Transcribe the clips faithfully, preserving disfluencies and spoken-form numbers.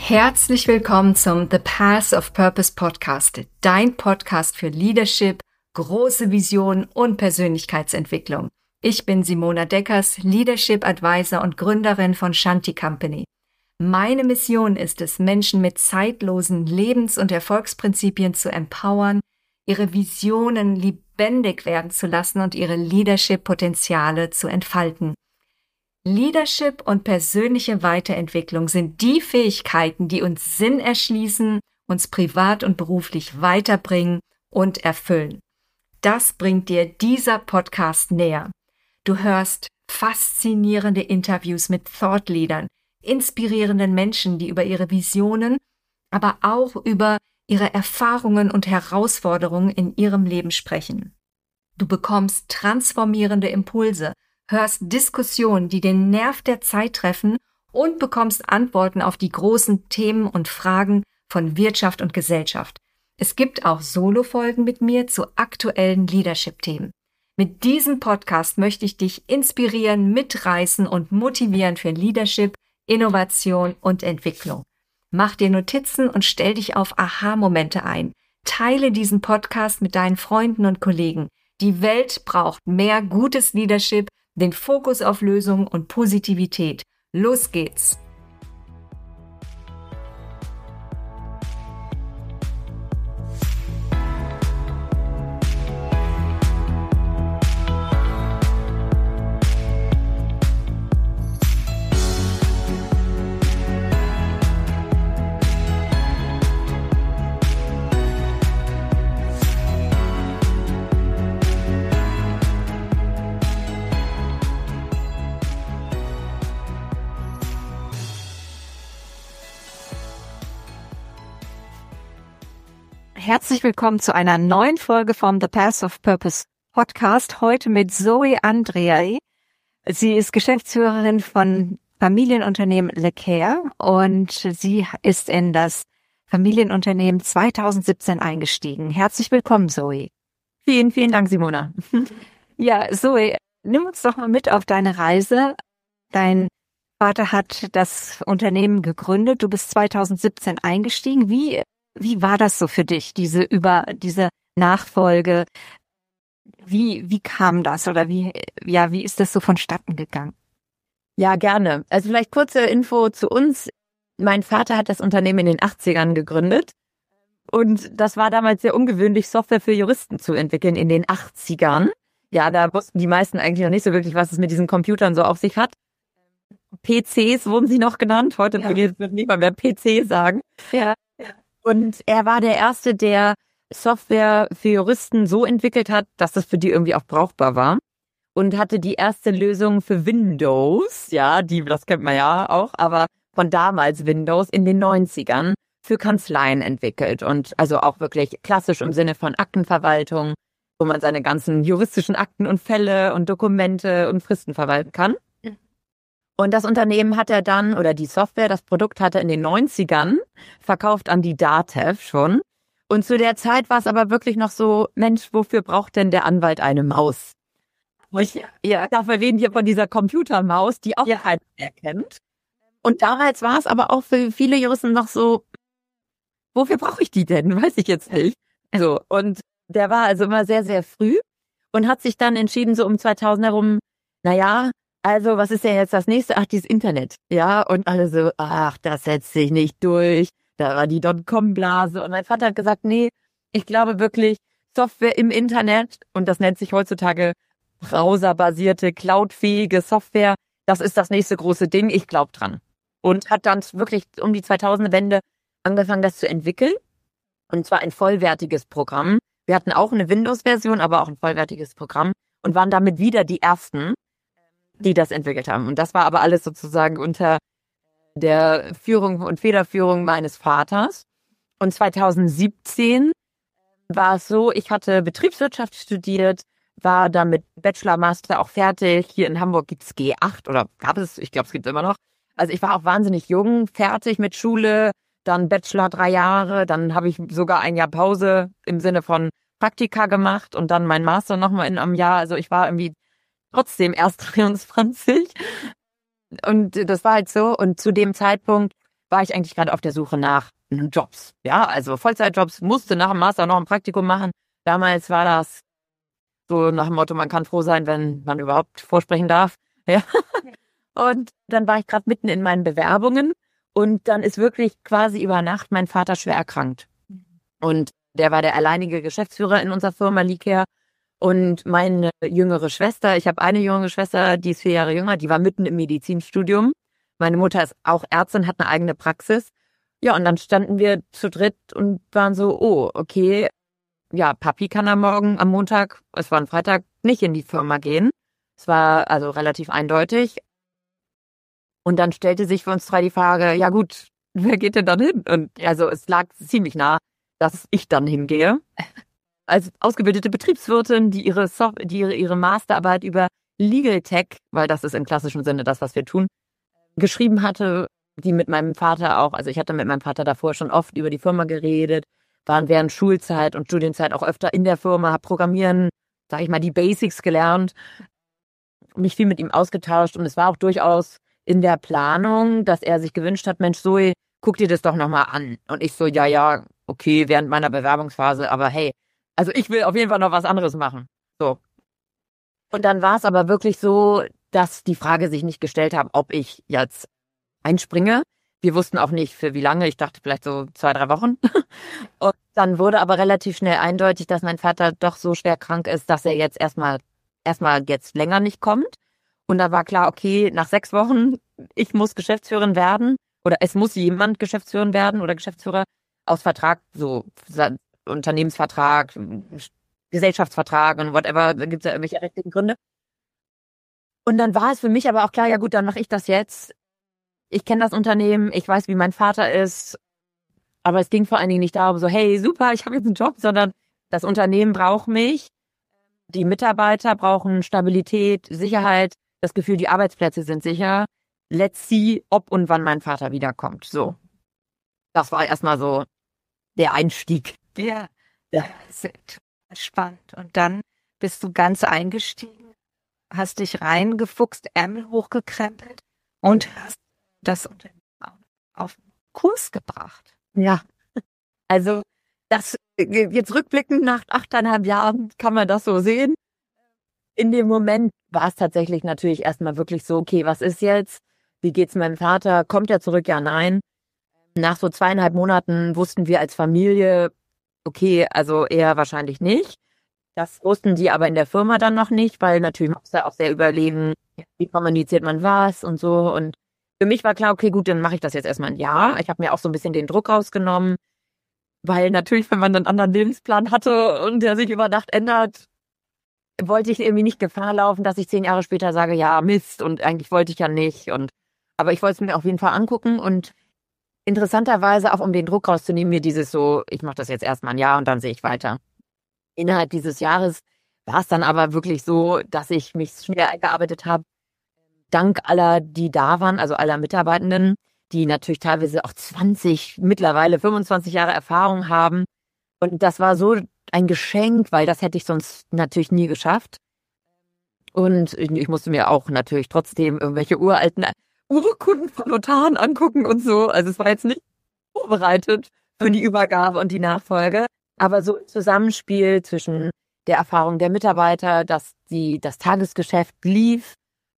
Herzlich willkommen zum The Path of Purpose Podcast, dein Podcast für Leadership, große Visionen und Persönlichkeitsentwicklung. Ich bin Simona Deckers, Leadership Advisor und Gründerin von Shanti Company. Meine Mission ist es, Menschen mit zeitlosen Lebens- und Erfolgsprinzipien zu empowern, ihre Visionen lebendig werden zu lassen und ihre Leadership-Potenziale zu entfalten. Leadership und persönliche Weiterentwicklung sind die Fähigkeiten, die uns Sinn erschließen, uns privat und beruflich weiterbringen und erfüllen. Das bringt dir dieser Podcast näher. Du hörst faszinierende Interviews mit Thought-Leadern, inspirierenden Menschen, die über ihre Visionen, aber auch über ihre Erfahrungen und Herausforderungen in ihrem Leben sprechen. Du bekommst transformierende Impulse, hörst Diskussionen, die den Nerv der Zeit treffen und bekommst Antworten auf die großen Themen und Fragen von Wirtschaft und Gesellschaft. Es gibt auch Solo-Folgen mit mir zu aktuellen Leadership-Themen. Mit diesem Podcast möchte ich dich inspirieren, mitreißen und motivieren für Leadership, Innovation und Entwicklung. Mach dir Notizen und stell dich auf Aha-Momente ein. Teile diesen Podcast mit deinen Freunden und Kollegen. Die Welt braucht mehr gutes Leadership, den Fokus auf Lösungen und Positivität. Los geht's! Herzlich willkommen zu einer neuen Folge vom The Path of Purpose Podcast. Heute mit Zoe Andreae. Sie ist Geschäftsführerin von Familienunternehmen Lecare und sie ist in das Familienunternehmen zweitausendsiebzehn eingestiegen. Herzlich willkommen, Zoe. Vielen, vielen Dank, Simona. Ja, Zoe, nimm uns doch mal mit auf deine Reise. Dein Vater hat das Unternehmen gegründet. Du bist zweitausendsiebzehn eingestiegen. Wie Wie war das so für dich, diese über diese Nachfolge? Wie wie kam das oder wie ja wie ist das so vonstatten gegangen? Ja, gerne. Also vielleicht kurze Info zu uns. Mein Vater hat das Unternehmen in den achtzigern gegründet und das war damals sehr ungewöhnlich, Software für Juristen zu entwickeln in den achtzigern. Ja, da wussten die meisten eigentlich noch nicht so wirklich, was es mit diesen Computern so auf sich hat. P Cs wurden sie noch genannt. Heute ja. Wird niemand mehr P C sagen. Ja. Und er war der Erste, der Software für Juristen so entwickelt hat, dass das für die irgendwie auch brauchbar war. Und hatte die erste Lösung für Windows, ja, die, das kennt man ja auch, aber von damals Windows in den neunzigern für Kanzleien entwickelt. Und also auch wirklich klassisch im Sinne von Aktenverwaltung, wo man seine ganzen juristischen Akten und Fälle und Dokumente und Fristen verwalten kann. Und das Unternehmen hat er dann, oder die Software, das Produkt hat er in den neunzigern verkauft an die DATEV schon. Und zu der Zeit war es aber wirklich noch so, Mensch, wofür braucht denn der Anwalt eine Maus? Ich, ja, dafür reden wir von dieser Computermaus, die auch ja. keiner erkennt. Und damals war es aber auch für viele Juristen noch so, wofür brauche ich die denn? Weiß ich jetzt nicht. So, und der war also immer sehr, sehr früh und hat sich dann entschieden, so um zweitausend herum, naja, also, was ist denn jetzt das nächste? Ach, dieses Internet. Ja, und alle so, ach, das setzt sich nicht durch. Da war die Dotcom-Blase. Und mein Vater hat gesagt, nee, ich glaube wirklich, Software im Internet, und das nennt sich heutzutage browserbasierte, cloudfähige Software, das ist das nächste große Ding. Ich glaube dran. Und hat dann wirklich um die zweitausender-Wende angefangen, das zu entwickeln. Und zwar ein vollwertiges Programm. Wir hatten auch eine Windows-Version, aber auch ein vollwertiges Programm. Und waren damit wieder die Ersten, die das entwickelt haben. Und das war aber alles sozusagen unter der Führung und Federführung meines Vaters. Und zweitausendsiebzehn war es so, ich hatte Betriebswirtschaft studiert, war dann mit Bachelor, Master auch fertig. Hier in Hamburg gibt's G acht oder gab es, ich glaube, es gibt es immer noch. Also ich war auch wahnsinnig jung, fertig mit Schule, dann Bachelor drei Jahre, dann habe ich sogar ein Jahr Pause im Sinne von Praktika gemacht und dann mein Master nochmal in einem Jahr. Also ich war irgendwie trotzdem erst dreiundzwanzig. Und das war halt so. Und zu dem Zeitpunkt war ich eigentlich gerade auf der Suche nach Jobs. Ja, also Vollzeitjobs, musste nach dem Master noch ein Praktikum machen. Damals war das so nach dem Motto, man kann froh sein, wenn man überhaupt vorsprechen darf. Ja. Und dann war ich gerade mitten in meinen Bewerbungen und dann ist wirklich quasi über Nacht mein Vater schwer erkrankt. Und der war der alleinige Geschäftsführer in unserer Firma Liebherr. Und meine jüngere Schwester, ich habe eine jüngere Schwester, die ist vier Jahre jünger, die war mitten im Medizinstudium. Meine Mutter ist auch Ärztin, hat eine eigene Praxis. Ja, und dann standen wir zu dritt und waren so, oh, okay, ja, Papi kann am Morgen, am Montag, es war ein Freitag, nicht in die Firma gehen. Es war also relativ eindeutig. Und dann stellte sich für uns drei die Frage, ja gut, wer geht denn dann hin? Und also es lag ziemlich nah, dass ich dann hingehe. Als ausgebildete Betriebswirtin, die ihre Soft- die ihre, ihre Masterarbeit über Legal Tech, weil das ist im klassischen Sinne das, was wir tun, geschrieben hatte, die mit meinem Vater auch, also ich hatte mit meinem Vater davor schon oft über die Firma geredet, waren während Schulzeit und Studienzeit auch öfter in der Firma, habe Programmieren, sage ich mal, die Basics gelernt, mich viel mit ihm ausgetauscht und es war auch durchaus in der Planung, dass er sich gewünscht hat, Mensch, Zoe, guck dir das doch nochmal an. Und ich so, ja, ja, okay, während meiner Bewerbungsphase, aber hey, also ich will auf jeden Fall noch was anderes machen. So. Und dann war es aber wirklich so, dass die Frage sich nicht gestellt hat, ob ich jetzt einspringe. Wir wussten auch nicht, für wie lange. Ich dachte vielleicht so zwei, drei Wochen. Und dann wurde aber relativ schnell eindeutig, dass mein Vater doch so schwer krank ist, dass er jetzt erstmal erstmal jetzt länger nicht kommt. Und da war klar, okay, nach sechs Wochen, ich muss Geschäftsführerin werden oder es muss jemand Geschäftsführerin werden oder Geschäftsführer aus Vertrag, so Unternehmensvertrag, Gesellschaftsvertrag und whatever, da gibt es ja irgendwelche rechtlichen Gründe. Und dann war es für mich aber auch klar, ja gut, dann mache ich das jetzt. Ich kenne das Unternehmen, ich weiß, wie mein Vater ist, aber es ging vor allen Dingen nicht darum, so hey, super, ich habe jetzt einen Job, sondern das Unternehmen braucht mich, die Mitarbeiter brauchen Stabilität, Sicherheit, das Gefühl, die Arbeitsplätze sind sicher. Let's see, ob und wann mein Vater wiederkommt. So, das war erstmal so der Einstieg. Ja, ja. Das ist spannend. Und dann bist du ganz eingestiegen, hast dich reingefuchst, Ärmel hochgekrempelt und hast das Unternehmen auf Kurs gebracht. Ja, also das jetzt rückblickend nach achteinhalb Jahren kann man das so sehen. In dem Moment war es tatsächlich natürlich erstmal wirklich so, okay, was ist jetzt? Wie geht's meinem Vater? Kommt er zurück? Ja, nein. Nach so zweieinhalb Monaten wussten wir als Familie, okay, also eher wahrscheinlich nicht. Das wussten die aber in der Firma dann noch nicht, weil natürlich man muss da auch sehr überlegen, wie kommuniziert man was und so. Und für mich war klar, okay, gut, dann mache ich das jetzt erstmal ein Jahr. Ich habe mir auch so ein bisschen den Druck rausgenommen, weil natürlich, wenn man einen anderen Lebensplan hatte und der sich über Nacht ändert, wollte ich irgendwie nicht Gefahr laufen, dass ich zehn Jahre später sage, ja, Mist, und eigentlich wollte ich ja nicht. Und aber ich wollte es mir auf jeden Fall angucken und interessanterweise, auch um den Druck rauszunehmen, mir dieses so, ich mache das jetzt erstmal ein Jahr und dann sehe ich weiter. Innerhalb dieses Jahres war es dann aber wirklich so, dass ich mich schnell eingearbeitet habe, dank aller, die da waren, also aller Mitarbeitenden, die natürlich teilweise auch zwanzig, mittlerweile fünfundzwanzig Jahre Erfahrung haben. Und das war so ein Geschenk, weil das hätte ich sonst natürlich nie geschafft. Und ich musste mir auch natürlich trotzdem irgendwelche uralten Urkunden von Notaren angucken und so. Also es war jetzt nicht vorbereitet für die Übergabe und die Nachfolge. Aber so ein Zusammenspiel zwischen der Erfahrung der Mitarbeiter, dass die, das Tagesgeschäft lief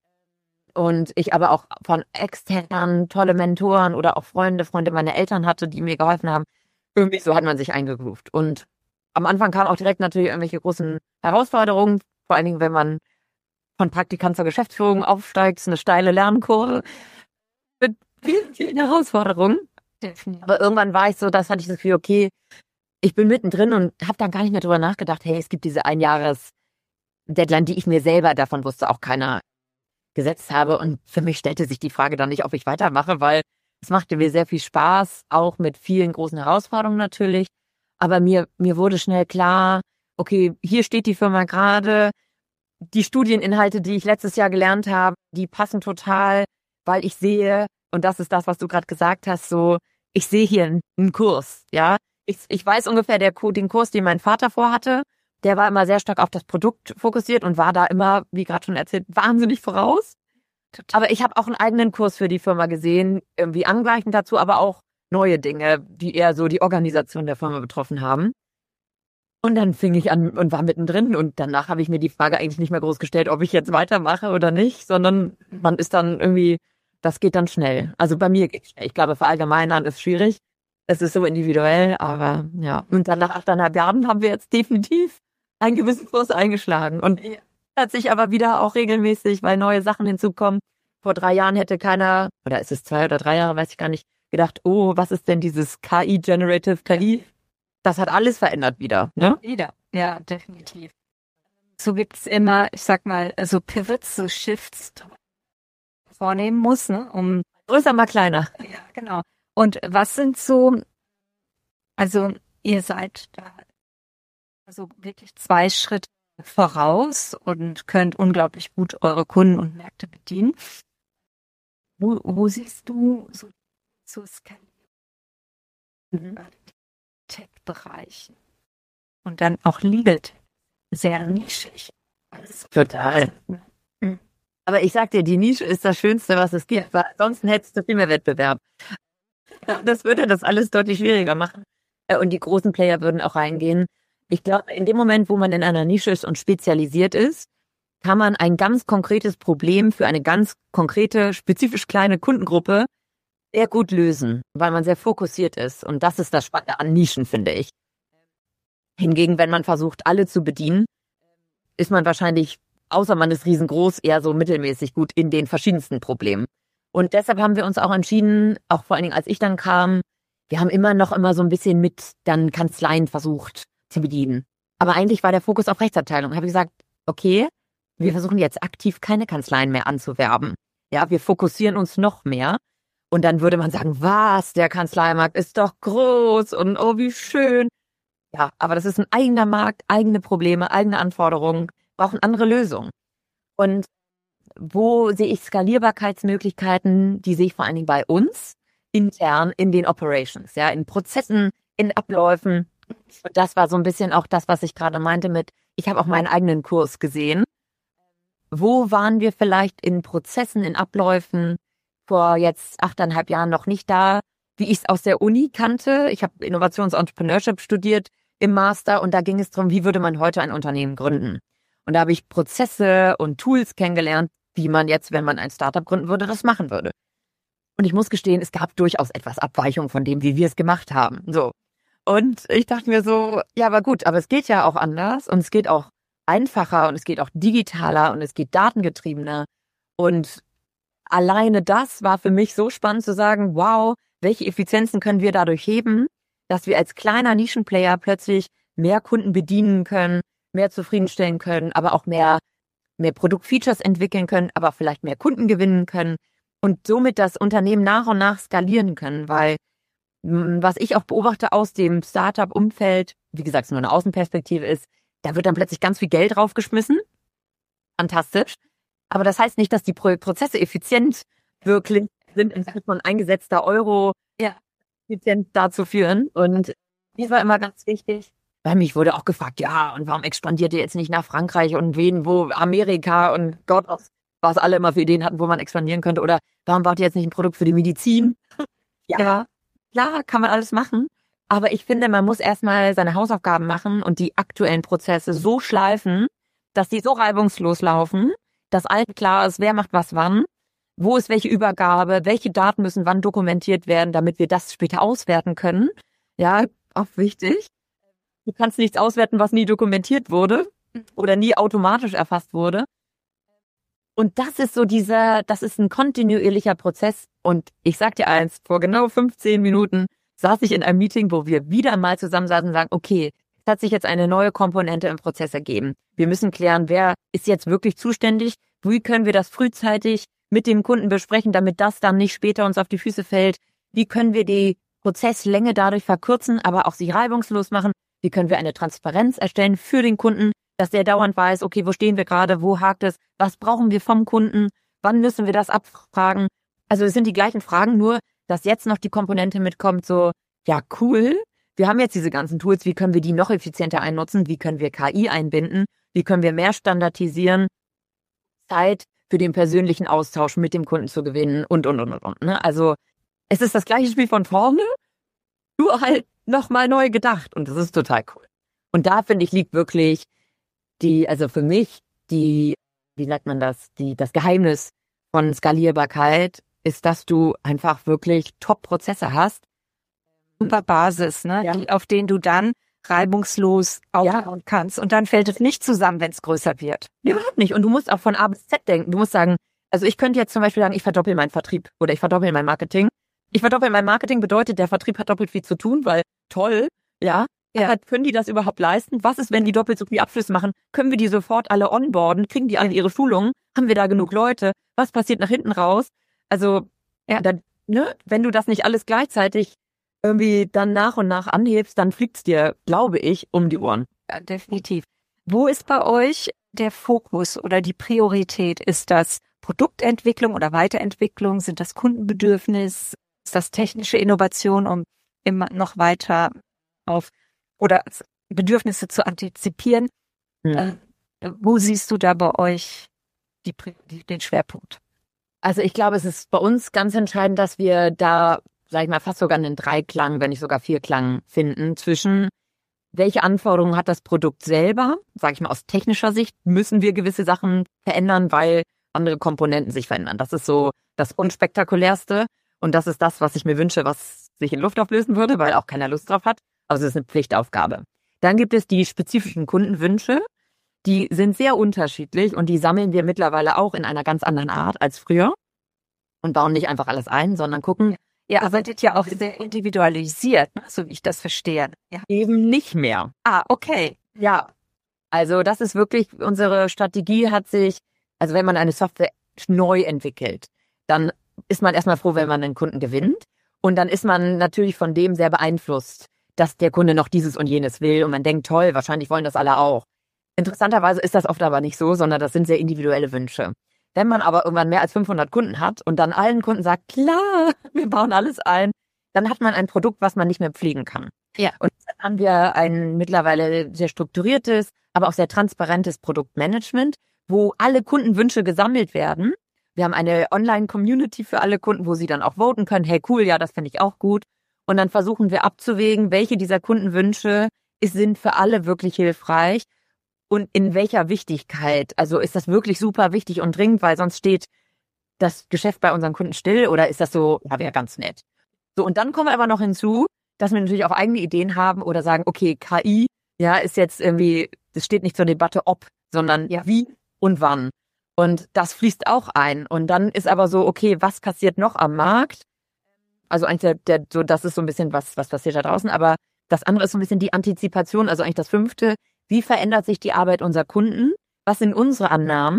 und ich aber auch von externen tolle Mentoren oder auch Freunde, Freunde meiner Eltern hatte, die mir geholfen haben. Irgendwie so hat man sich eingegroovt. Und am Anfang kamen auch direkt natürlich irgendwelche großen Herausforderungen, vor allen Dingen, wenn man von Praktikant zur Geschäftsführung aufsteigt, ist eine steile Lernkurve mit vielen, vielen Herausforderungen. Definitiv. Aber irgendwann war ich so, das hatte ich das Gefühl, okay, ich bin mittendrin und habe dann gar nicht mehr drüber nachgedacht, hey, es gibt diese Einjahres-Deadline, die ich mir selber, davon wusste auch keiner, gesetzt habe. Und für mich stellte sich die Frage dann nicht, ob ich weitermache, weil es machte mir sehr viel Spaß, auch mit vielen großen Herausforderungen natürlich. Aber mir, mir wurde schnell klar, okay, hier steht die Firma gerade, die Studieninhalte, die ich letztes Jahr gelernt habe, die passen total, weil ich sehe, und das ist das, was du gerade gesagt hast, so, ich sehe hier einen Kurs, ja. Ich, ich weiß ungefähr, der, den Kurs, den mein Vater vorhatte, der war immer sehr stark auf das Produkt fokussiert und war da immer, wie gerade schon erzählt, wahnsinnig voraus. Total. Aber ich habe auch einen eigenen Kurs für die Firma gesehen, irgendwie angleichend dazu, aber auch neue Dinge, die eher so die Organisation der Firma betroffen haben. Und dann fing ich an und war mittendrin und danach habe ich mir die Frage eigentlich nicht mehr groß gestellt, ob ich jetzt weitermache oder nicht, sondern man ist dann irgendwie, das geht dann schnell. Also bei mir geht schnell. Ich glaube, verallgemeinern ist schwierig. Es ist so individuell, aber ja. Und dann nach achteinhalb Jahren haben wir jetzt definitiv einen gewissen Kurs eingeschlagen. Und hat sich aber wieder auch regelmäßig, weil neue Sachen hinzukommen. Vor drei Jahren hätte keiner, oder ist es zwei oder drei Jahre, weiß ich gar nicht, gedacht, oh, was ist denn dieses K I, Generative K I? Das hat alles verändert wieder, ne? Wieder, ja, definitiv. So gibt's immer, ich sag mal, so Pivots, so Shifts vornehmen muss, ne, um Größer, mal kleiner. Ja, genau. Und was sind so, also ihr seid da also wirklich zwei Schritte voraus und könnt unglaublich gut eure Kunden und Märkte bedienen. Wo, wo siehst du so, so skalieren? Mhm. Tech-Bereichen und dann auch Legal Tech, sehr nischig. Total. Mhm. Aber ich sag dir, die Nische ist das Schönste, was es gibt, weil ansonsten hättest du viel mehr Wettbewerb. Das würde das alles deutlich schwieriger machen. Und die großen Player würden auch reingehen. Ich glaube, in dem Moment, wo man in einer Nische ist und spezialisiert ist, kann man ein ganz konkretes Problem für eine ganz konkrete, spezifisch kleine Kundengruppe sehr gut lösen, weil man sehr fokussiert ist. Und das ist das Spannende an Nischen, finde ich. Hingegen, wenn man versucht, alle zu bedienen, ist man wahrscheinlich, außer man ist riesengroß, eher so mittelmäßig gut in den verschiedensten Problemen. Und deshalb haben wir uns auch entschieden, auch vor allen Dingen, als ich dann kam, wir haben immer noch immer so ein bisschen mit dann Kanzleien versucht zu bedienen. Aber eigentlich war der Fokus auf Rechtsabteilung. Ich habe gesagt, okay, wir versuchen jetzt aktiv keine Kanzleien mehr anzuwerben. Ja, wir fokussieren uns noch mehr. Und dann würde man sagen, was, der Kanzleimarkt ist doch groß und oh, wie schön. Ja, aber das ist ein eigener Markt, eigene Probleme, eigene Anforderungen, brauchen andere Lösungen. Und wo sehe ich Skalierbarkeitsmöglichkeiten? Die sehe ich vor allen Dingen bei uns, intern in den Operations, ja, in Prozessen, in Abläufen. Und das war so ein bisschen auch das, was ich gerade meinte mit, ich habe auch meinen eigenen Kurs gesehen. Wo waren wir vielleicht in Prozessen, in Abläufen vor jetzt achteinhalb Jahren noch nicht da, wie ich es aus der Uni kannte? Ich habe Innovations-Entrepreneurship studiert im Master und da ging es darum, wie würde man heute ein Unternehmen gründen? Und da habe ich Prozesse und Tools kennengelernt, wie man jetzt, wenn man ein Startup gründen würde, das machen würde. Und ich muss gestehen, es gab durchaus etwas Abweichung von dem, wie wir es gemacht haben. So. Und ich dachte mir so, ja, aber gut, aber es geht ja auch anders und es geht auch einfacher und es geht auch digitaler und es geht datengetriebener. Und alleine das war für mich so spannend zu sagen, wow, welche Effizienzen können wir dadurch heben, dass wir als kleiner Nischenplayer plötzlich mehr Kunden bedienen können, mehr zufriedenstellen können, aber auch mehr, mehr Produktfeatures entwickeln können, aber vielleicht mehr Kunden gewinnen können und somit das Unternehmen nach und nach skalieren können, weil was ich auch beobachte aus dem Startup-Umfeld, wie gesagt, es nur eine Außenperspektive ist, da wird dann plötzlich ganz viel Geld draufgeschmissen. Fantastisch. Aber das heißt nicht, dass die Pro- Prozesse effizient wirklich sind, im Sinne von eingesetzter Euro Ja. effizient dazu führen. Und dies war immer ganz wichtig. Bei mich wurde auch gefragt, ja, und warum expandiert ihr jetzt nicht nach Frankreich und wen, wo, Amerika und Gott, was alle immer für Ideen hatten, wo man expandieren könnte. Oder warum baut ihr jetzt nicht ein Produkt für die Medizin? Ja, Ja. klar, kann man alles machen. Aber ich finde, man muss erstmal seine Hausaufgaben machen und die aktuellen Prozesse so schleifen, dass die so reibungslos laufen, dass allen klar ist, wer macht was wann, wo ist welche Übergabe, welche Daten müssen wann dokumentiert werden, damit wir das später auswerten können. Ja, auch wichtig. Du kannst nichts auswerten, was nie dokumentiert wurde oder nie automatisch erfasst wurde. Und das ist so dieser, das ist ein kontinuierlicher Prozess. Und ich sag dir eins, vor genau fünfzehn Minuten saß ich in einem Meeting, wo wir wieder mal zusammensaßen und sagen, okay, es hat sich jetzt eine neue Komponente im Prozess ergeben. Wir müssen klären, wer ist jetzt wirklich zuständig, wie können wir das frühzeitig mit dem Kunden besprechen, damit das dann nicht später uns auf die Füße fällt. Wie können wir die Prozesslänge dadurch verkürzen, aber auch sie reibungslos machen? Wie können wir eine Transparenz erstellen für den Kunden, dass der dauernd weiß, okay, wo stehen wir gerade, wo hakt es, was brauchen wir vom Kunden, wann müssen wir das abfragen? Also es sind die gleichen Fragen, nur dass jetzt noch die Komponente mitkommt, so, ja cool, wir haben jetzt diese ganzen Tools, wie können wir die noch effizienter einnutzen, wie können wir K I einbinden, wie können wir mehr standardisieren, Zeit für den persönlichen Austausch mit dem Kunden zu gewinnen und, und, und, und, und. Ne? Also es ist das gleiche Spiel von vorne, nur halt nochmal neu gedacht und das ist total cool. Und da, finde ich, liegt wirklich die, also für mich, die, wie nennt man das, die, das Geheimnis von Skalierbarkeit ist, dass du einfach wirklich Top-Prozesse hast. Super Basis, ne? Ja. Die, auf denen du dann reibungslos aufbauen ja. kannst. Und dann fällt es nicht zusammen, wenn es größer wird. Überhaupt nicht. Und du musst auch von A bis Z denken. Du musst sagen, also ich könnte jetzt zum Beispiel sagen, ich verdoppel meinen Vertrieb oder ich verdoppel mein Marketing. Ich verdoppel mein Marketing bedeutet, der Vertrieb hat doppelt viel zu tun, weil toll, ja. Ja. Aber können die das überhaupt leisten? Was ist, wenn die doppelt so viel Abschlüsse machen? Können wir die sofort alle onboarden? Kriegen die alle ihre Schulungen? Haben wir da genug Leute? Was passiert nach hinten raus? Also, ja, dann, ne, wenn du das nicht alles gleichzeitig irgendwie dann nach und nach anhebst, dann fliegt's dir, glaube ich, um die Ohren. Ja, definitiv. Wo ist bei euch der Fokus oder die Priorität? Ist das Produktentwicklung oder Weiterentwicklung? Sind das Kundenbedürfnis? Ist das technische Innovation, um immer noch weiter auf oder Bedürfnisse zu antizipieren? Ja. Äh, wo siehst du da bei euch die, die, den Schwerpunkt? Also ich glaube, es ist bei uns ganz entscheidend, dass wir da, sag ich mal, fast sogar einen Dreiklang, wenn nicht sogar Vierklang finden zwischen welche Anforderungen hat das Produkt selber, sage ich mal aus technischer Sicht, müssen wir gewisse Sachen verändern, weil andere Komponenten sich verändern. Das ist so das Unspektakulärste und das ist das, was ich mir wünsche, was sich in Luft auflösen würde, weil auch keiner Lust drauf hat. Also es ist eine Pflichtaufgabe. Dann gibt es die spezifischen Kundenwünsche, die sind sehr unterschiedlich und die sammeln wir mittlerweile auch in einer ganz anderen Art als früher und bauen nicht einfach alles ein, sondern gucken. Ihr arbeitet ja auch sehr individualisiert, so wie ich das verstehe. Ja. Eben nicht mehr. Ah, okay. Ja, also das ist wirklich, unsere Strategie hat sich, also wenn man eine Software neu entwickelt, dann ist man erstmal froh, wenn man einen Kunden gewinnt und dann ist man natürlich von dem sehr beeinflusst, dass der Kunde noch dieses und jenes will und man denkt, toll, wahrscheinlich wollen das alle auch. Interessanterweise ist das oft aber nicht so, sondern das sind sehr individuelle Wünsche. Wenn man aber irgendwann mehr als fünfhundert Kunden hat und dann allen Kunden sagt, klar, wir bauen alles ein, dann hat man ein Produkt, was man nicht mehr pflegen kann. Ja. Und dann haben wir ein mittlerweile sehr strukturiertes, aber auch sehr transparentes Produktmanagement, wo alle Kundenwünsche gesammelt werden. Wir haben eine Online-Community für alle Kunden, wo sie dann auch voten können. Hey, cool, ja, das finde ich auch gut. Und dann versuchen wir abzuwägen, welche dieser Kundenwünsche sind für alle wirklich hilfreich. Und in welcher Wichtigkeit? Also ist das wirklich super wichtig und dringend, weil sonst steht das Geschäft bei unseren Kunden still oder ist das so, ja, wäre ganz nett. So, und dann kommen wir aber noch hinzu, dass wir natürlich auch eigene Ideen haben oder sagen, okay, K I, ja, ist jetzt irgendwie, das steht nicht zur Debatte ob, sondern ja, wie und wann. Und das fließt auch ein. Und dann ist aber so, okay, was passiert noch am Markt? Also eigentlich der, der so, das ist so ein bisschen was, was passiert da draußen, aber das andere ist so ein bisschen die Antizipation, also eigentlich das fünfte. Wie verändert sich die Arbeit unserer Kunden? Was sind unsere Annahmen?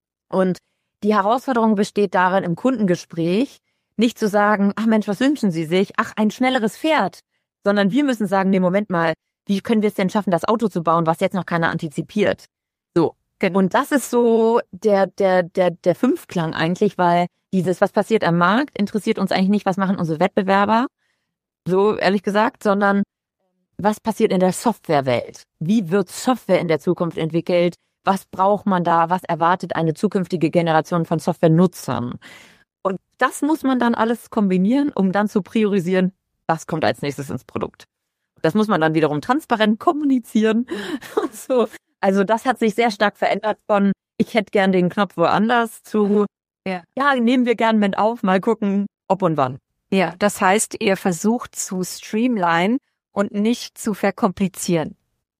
Und die Herausforderung besteht darin, im Kundengespräch nicht zu sagen, ach Mensch, was wünschen Sie sich? Ach, ein schnelleres Pferd. Sondern wir müssen sagen, nee, Moment mal, wie können wir es denn schaffen, das Auto zu bauen, was jetzt noch keiner antizipiert? So. Und das ist so der, der, der, der Fünfklang eigentlich, weil dieses, was passiert am Markt, interessiert uns eigentlich nicht, was machen unsere Wettbewerber, so ehrlich gesagt, sondern was passiert in der Softwarewelt? Wie wird Software in der Zukunft entwickelt? Was braucht man da? Was erwartet eine zukünftige Generation von Softwarenutzern? Und das muss man dann alles kombinieren, um dann zu priorisieren, was kommt als nächstes ins Produkt. Das muss man dann wiederum transparent kommunizieren. Und so. Also das hat sich sehr stark verändert von, ich hätte gern den Knopf woanders zu, ja, ja nehmen wir gern mit auf, mal gucken, ob und wann. Ja, das heißt, ihr versucht zu streamline und nicht zu verkomplizieren.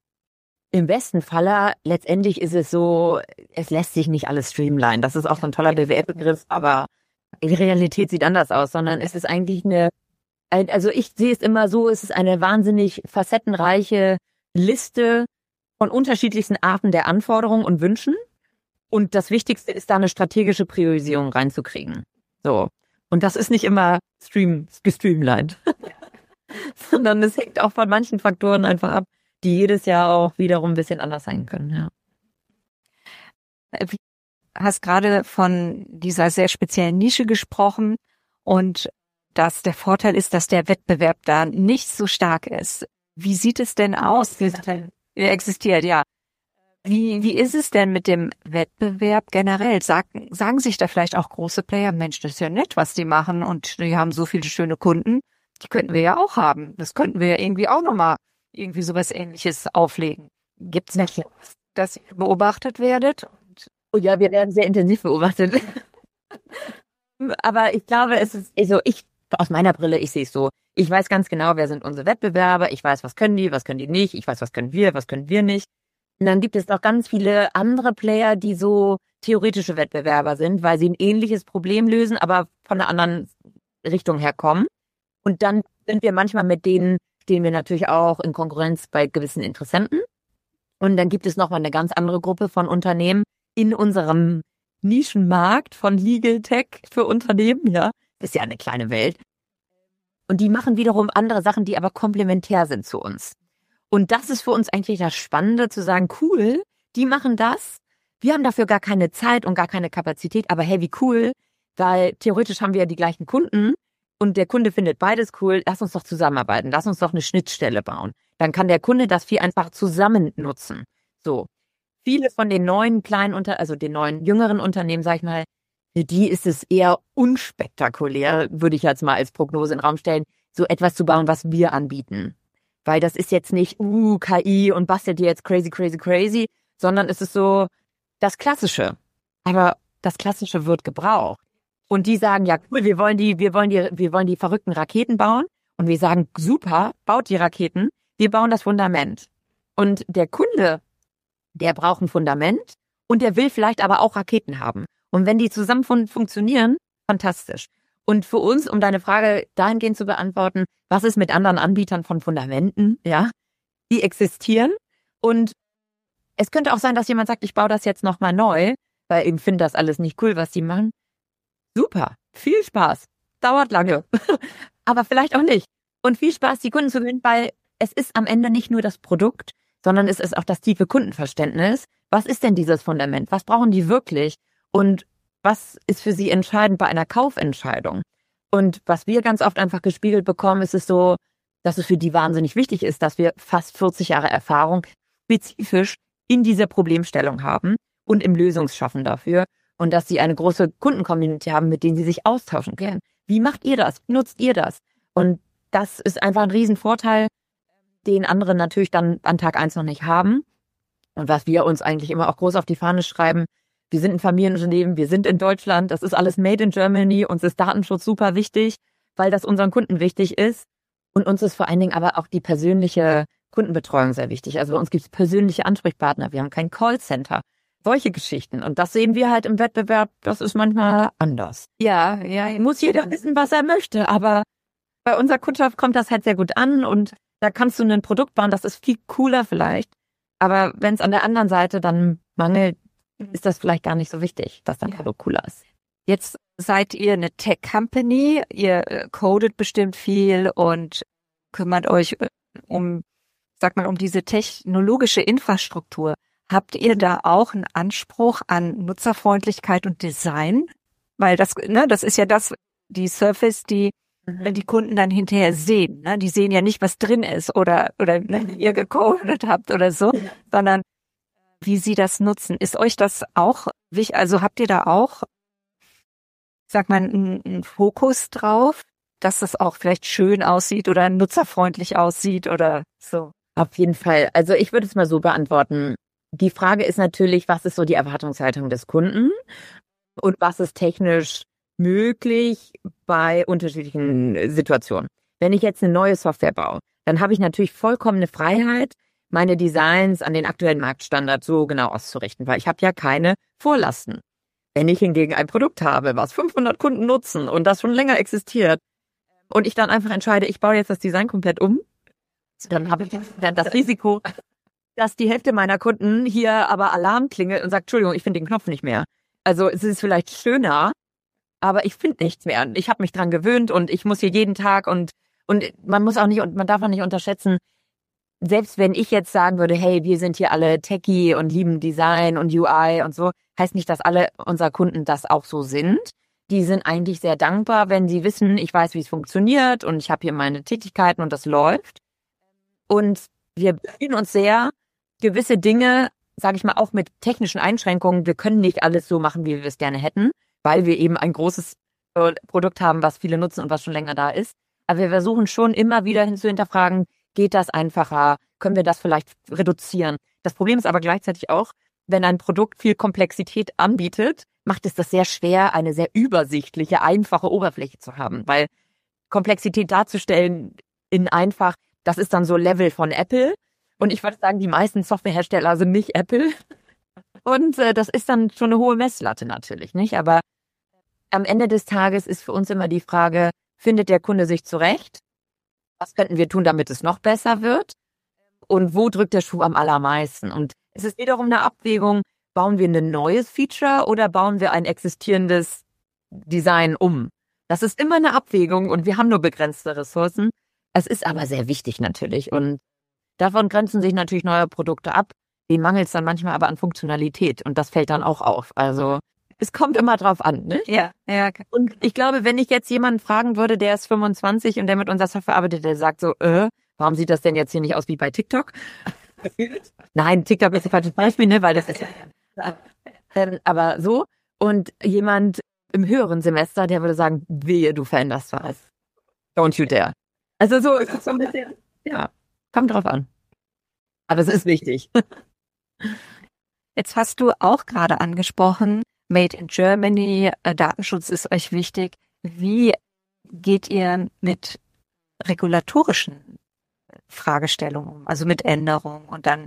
Im besten Falle, letztendlich ist es so, es lässt sich nicht alles streamline. Das ist auch so ein toller B W L-Begriff, aber die Realität sieht anders aus, sondern es ist eigentlich eine, also ich sehe es immer so, es ist eine wahnsinnig facettenreiche Liste von unterschiedlichsten Arten der Anforderungen und Wünschen. Und das Wichtigste ist, da eine strategische Priorisierung reinzukriegen. So. Und das ist nicht immer stream, gestreamlined. Sondern es hängt auch von manchen Faktoren einfach ab, die jedes Jahr auch wiederum ein bisschen anders sein können. Ja. Du hast gerade von dieser sehr speziellen Nische gesprochen und dass der Vorteil ist, dass der Wettbewerb da nicht so stark ist. Wie sieht es denn aus? Er existiert, ja. Wie, wie ist es denn mit dem Wettbewerb generell? Sagen, sagen sich da vielleicht auch große Player, Mensch, das ist ja nett, was die machen und die haben so viele schöne Kunden, die könnten wir ja auch haben. Das könnten wir ja irgendwie auch nochmal irgendwie sowas Ähnliches auflegen. Gibt's nicht, dass ihr beobachtet werdet? Oh ja, wir werden sehr intensiv beobachtet. Aber ich glaube, es ist, also ich, aus meiner Brille, ich sehe es so. Ich weiß ganz genau, wer sind unsere Wettbewerber. Ich weiß, was können die, was können die nicht. Ich weiß, was können wir, was können wir nicht. Und dann gibt es auch ganz viele andere Player, die so theoretische Wettbewerber sind, weil sie ein ähnliches Problem lösen, aber von einer anderen Richtung herkommen. Und dann sind wir manchmal mit denen, stehen wir natürlich auch in Konkurrenz bei gewissen Interessenten. Und dann gibt es nochmal eine ganz andere Gruppe von Unternehmen in unserem Nischenmarkt von Legal Tech für Unternehmen, ja. Ist ja eine kleine Welt. Und die machen wiederum andere Sachen, die aber komplementär sind zu uns. Und das ist für uns eigentlich das Spannende, zu sagen, cool, die machen das. Wir haben dafür gar keine Zeit und gar keine Kapazität, aber hey, wie cool, weil theoretisch haben wir ja die gleichen Kunden und der Kunde findet beides cool. Lass uns doch zusammenarbeiten, lass uns doch eine Schnittstelle bauen. Dann kann der Kunde das viel einfach zusammen nutzen. So. Viele von den neuen kleinen, Unter also den neuen jüngeren Unternehmen, sag ich mal, für die ist es eher unspektakulär, würde ich jetzt mal als Prognose in den Raum stellen, so etwas zu bauen, was wir anbieten. Weil das ist jetzt nicht, uh, K I und bastelt dir jetzt crazy, crazy, crazy, sondern es ist so das Klassische. Aber das Klassische wird gebraucht. Und die sagen, ja, cool, wir wollen die, wir wollen die, wir wollen die verrückten Raketen bauen. Und wir sagen, super, baut die Raketen. Wir bauen das Fundament. Und der Kunde, der braucht ein Fundament und der will vielleicht aber auch Raketen haben. Und wenn die zusammen fun- funktionieren, fantastisch. Und für uns, um deine Frage dahingehend zu beantworten, was ist mit anderen Anbietern von Fundamenten, ja, die existieren. Und es könnte auch sein, dass jemand sagt, ich baue das jetzt nochmal neu, weil ich finde das alles nicht cool, was die machen. Super, viel Spaß, dauert lange, aber vielleicht auch nicht. Und viel Spaß, die Kunden zu gewinnen, weil es ist am Ende nicht nur das Produkt, sondern es ist auch das tiefe Kundenverständnis. Was ist denn dieses Fundament? Was brauchen die wirklich? Und was ist für sie entscheidend bei einer Kaufentscheidung? Und was wir ganz oft einfach gespiegelt bekommen, ist es so, dass es für die wahnsinnig wichtig ist, dass wir fast vierzig Jahre Erfahrung spezifisch in dieser Problemstellung haben und im Lösungsschaffen dafür. Und dass sie eine große Kundencommunity haben, mit denen sie sich austauschen können. Wie macht ihr das? Wie nutzt ihr das? Und das ist einfach ein Riesenvorteil, den andere natürlich dann an Tag eins noch nicht haben. Und was wir uns eigentlich immer auch groß auf die Fahne schreiben, wir sind ein Familienunternehmen, wir sind in Deutschland, das ist alles made in Germany, uns ist Datenschutz super wichtig, weil das unseren Kunden wichtig ist. Und uns ist vor allen Dingen aber auch die persönliche Kundenbetreuung sehr wichtig. Also bei uns gibt es persönliche Ansprechpartner, wir haben kein Callcenter, solche Geschichten. Und das sehen wir halt im Wettbewerb, das ist manchmal anders. Ja, ja, Muss jeder wissen, was er möchte, aber bei unserer Kundschaft kommt das halt sehr gut an und da kannst du ein Produkt bauen, das ist viel cooler vielleicht. Aber wenn es an der anderen Seite dann mangelt, ist das vielleicht gar nicht so wichtig, dass dein Ja. Produkt cooler ist. Jetzt seid ihr eine Tech-Company, ihr äh, codet bestimmt viel und kümmert euch äh, um, sag mal, um diese technologische Infrastruktur. Habt ihr da auch einen Anspruch an Nutzerfreundlichkeit und Design? Weil das, ne, das ist ja das, die Surface, die wenn die Kunden dann hinterher sehen, ne, die sehen ja nicht, was drin ist oder oder ne, ihr gecodet habt oder so, sondern wie sie das nutzen. Ist euch das auch wichtig? Also habt ihr da auch, sag mal, einen, einen Fokus drauf, dass das auch vielleicht schön aussieht oder nutzerfreundlich aussieht oder so? Auf jeden Fall. Also ich würde es mal so beantworten. Die Frage ist natürlich, was ist so die Erwartungshaltung des Kunden und was ist technisch möglich bei unterschiedlichen Situationen. Wenn ich jetzt eine neue Software baue, dann habe ich natürlich vollkommene Freiheit, meine Designs an den aktuellen Marktstandard so genau auszurichten, weil ich habe ja keine Vorlasten. Wenn ich hingegen ein Produkt habe, was fünfhundert Kunden nutzen und das schon länger existiert und ich dann einfach entscheide, ich baue jetzt das Design komplett um, dann habe ich dann das Risiko, dass die Hälfte meiner Kunden hier aber Alarm klingelt und sagt, Entschuldigung, ich finde den Knopf nicht mehr. Also es ist vielleicht schöner, aber ich finde nichts mehr. Ich habe mich dran gewöhnt und ich muss hier jeden Tag und und man muss auch nicht und man darf auch nicht unterschätzen, selbst wenn ich jetzt sagen würde, hey, wir sind hier alle Techie und lieben Design und U I und so, heißt nicht, dass alle unserer Kunden das auch so sind. Die sind eigentlich sehr dankbar, wenn sie wissen, ich weiß, wie es funktioniert und ich habe hier meine Tätigkeiten und das läuft. Und wir bemühen uns sehr, gewisse Dinge sage ich mal, auch mit technischen Einschränkungen, wir können nicht alles so machen, wie wir es gerne hätten, weil wir eben ein großes äh, Produkt haben, was viele nutzen und was schon länger da ist. Aber wir versuchen schon immer wieder hin zu hinterfragen, geht das einfacher? Können wir das vielleicht reduzieren? Das Problem ist aber gleichzeitig auch, wenn ein Produkt viel Komplexität anbietet, macht es das sehr schwer, eine sehr übersichtliche, einfache Oberfläche zu haben. Weil Komplexität darzustellen in einfach, das ist dann so Level von Apple. Und ich würde sagen, die meisten Softwarehersteller sind nicht Apple. Und äh, das ist dann schon eine hohe Messlatte natürlich, nicht? Aber am Ende des Tages ist für uns immer die Frage, findet der Kunde sich zurecht? Was könnten wir tun, damit es noch besser wird? Und wo drückt der Schuh am allermeisten? Und es ist wiederum eine Abwägung, bauen wir ein neues Feature oder bauen wir ein existierendes Design um? Das ist immer eine Abwägung und wir haben nur begrenzte Ressourcen. Es ist aber sehr wichtig natürlich und davon grenzen sich natürlich neue Produkte ab. Denen mangelt es dann manchmal aber an Funktionalität und das fällt dann auch auf. Also es kommt immer drauf an, ne? Ja, ja. Und ich glaube, wenn ich jetzt jemanden fragen würde, der ist fünfundzwanzig und der mit unserer Software arbeitet, der sagt so, äh, warum sieht das denn jetzt hier nicht aus wie bei TikTok? Nein, TikTok ist ein falsches Beispiel, ne, weil das ist ja, ähm, aber so. Und jemand im höheren Semester, der würde sagen, wehe, du veränderst was. Don't you dare. Also so ist es so ein bisschen, ja, kommt drauf an. Aber es ist wichtig. Jetzt hast du auch gerade angesprochen, Made in Germany, äh, Datenschutz ist euch wichtig. Wie geht ihr mit regulatorischen Fragestellungen um, also mit Änderungen und dann,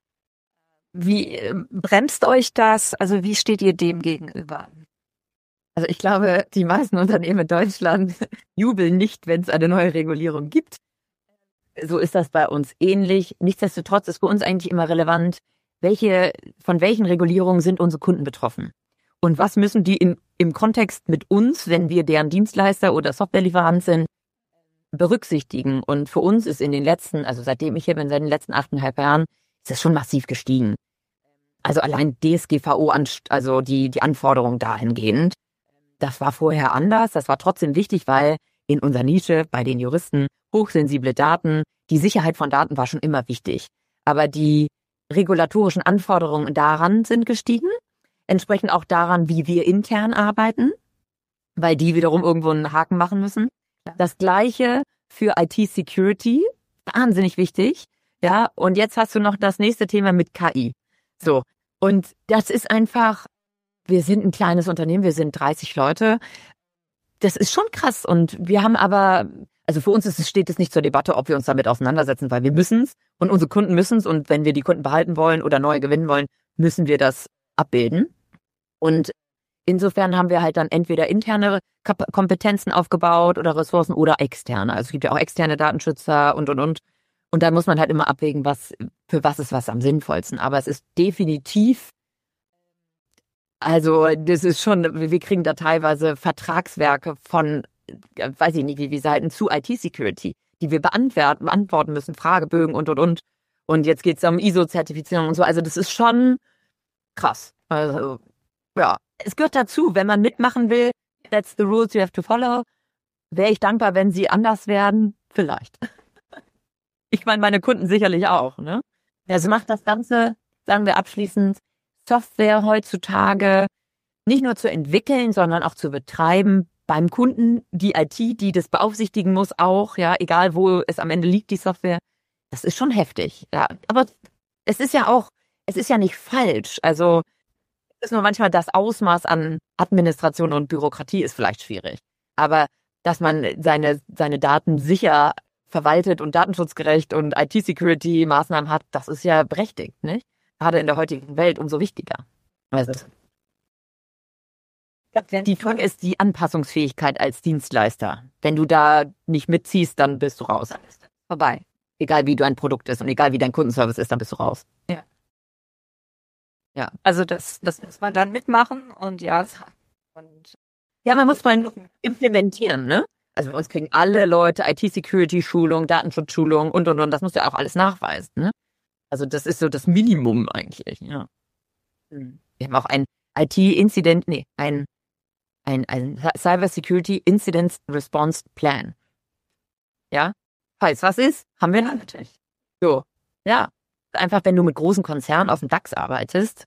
wie äh, bremst euch das? Also wie steht ihr dem gegenüber? Also ich glaube, die meisten Unternehmen in Deutschland jubeln nicht, wenn es eine neue Regulierung gibt. So ist das bei uns ähnlich. Nichtsdestotrotz ist für uns eigentlich immer relevant, welche, von welchen Regulierungen sind unsere Kunden betroffen? Und was müssen die in, im Kontext mit uns, wenn wir deren Dienstleister oder Softwarelieferant sind, berücksichtigen? Und für uns ist in den letzten, also seitdem ich hier bin, seit den letzten achteinhalb Jahren, ist das schon massiv gestiegen. Also allein D S G V O, also die, die Anforderungen dahingehend. Das war vorher anders. Das war trotzdem wichtig, weil in unserer Nische bei den Juristen hochsensible Daten, die Sicherheit von Daten war schon immer wichtig. Aber die regulatorischen Anforderungen daran sind gestiegen, entsprechend auch daran, wie wir intern arbeiten, weil die wiederum irgendwo einen Haken machen müssen. Das Gleiche für I T-Security, wahnsinnig wichtig. Ja, und jetzt hast du noch das nächste Thema mit K I. So, und das ist einfach, wir sind ein kleines Unternehmen, wir sind dreißig Leute. Das ist schon krass und wir haben aber, also für uns ist es, steht es nicht zur Debatte, ob wir uns damit auseinandersetzen, weil wir müssen es und unsere Kunden müssen es und wenn wir die Kunden behalten wollen oder neue gewinnen wollen, müssen wir das abbilden. Und insofern haben wir halt dann entweder interne Kap- Kompetenzen aufgebaut oder Ressourcen oder externe. Also es gibt ja auch externe Datenschützer und, und, und. Und da muss man halt immer abwägen, was, für was ist was am sinnvollsten. Aber es ist definitiv, also das ist schon, wir kriegen da teilweise Vertragswerke von, weiß ich nicht, wie, wie Seiten zu I T-Security, die wir beantworten, beantworten müssen, Fragebögen und, und, und. Und jetzt geht es um I S O-Zertifizierung und so. Also das ist schon krass. Also ja, es gehört dazu, wenn man mitmachen will, that's the rules you have to follow. Wäre ich dankbar, wenn sie anders werden? Vielleicht. Ich meine, meine Kunden sicherlich auch, ne? Also macht das Ganze, sagen wir abschließend, Software heutzutage nicht nur zu entwickeln, sondern auch zu betreiben, beim Kunden, die I T, die das beaufsichtigen muss auch, ja, egal wo es am Ende liegt, die Software, das ist schon heftig, ja. Aber es ist ja auch, es ist ja nicht falsch, also ist nur manchmal das Ausmaß an Administration und Bürokratie ist vielleicht schwierig. Aber dass man seine, seine Daten sicher verwaltet und datenschutzgerecht und I T-Security-Maßnahmen hat, das ist ja berechtigt, nicht? Gerade in der heutigen Welt umso wichtiger. Also, die Frage ist die Anpassungsfähigkeit als Dienstleister. Wenn du da nicht mitziehst, dann bist du raus. Vorbei. Egal wie dein Produkt ist und egal wie dein Kundenservice ist, dann bist du raus. Ja. Ja. Also das, das muss man dann mitmachen und ja. Und ja, man muss mal implementieren, ne? Also bei uns kriegen alle Leute I T-Security-Schulung, Datenschutzschulung und, und, und. Das musst du ja auch alles nachweisen, ne? Also das ist so das Minimum eigentlich, ja. Wir haben auch ein I T-Incident, nee, ein, ein, ein Cyber Security Incident Response Plan. Ja? Falls was ist, haben wir natürlich. So, ja. Einfach, wenn du mit großen Konzernen auf dem DAX arbeitest.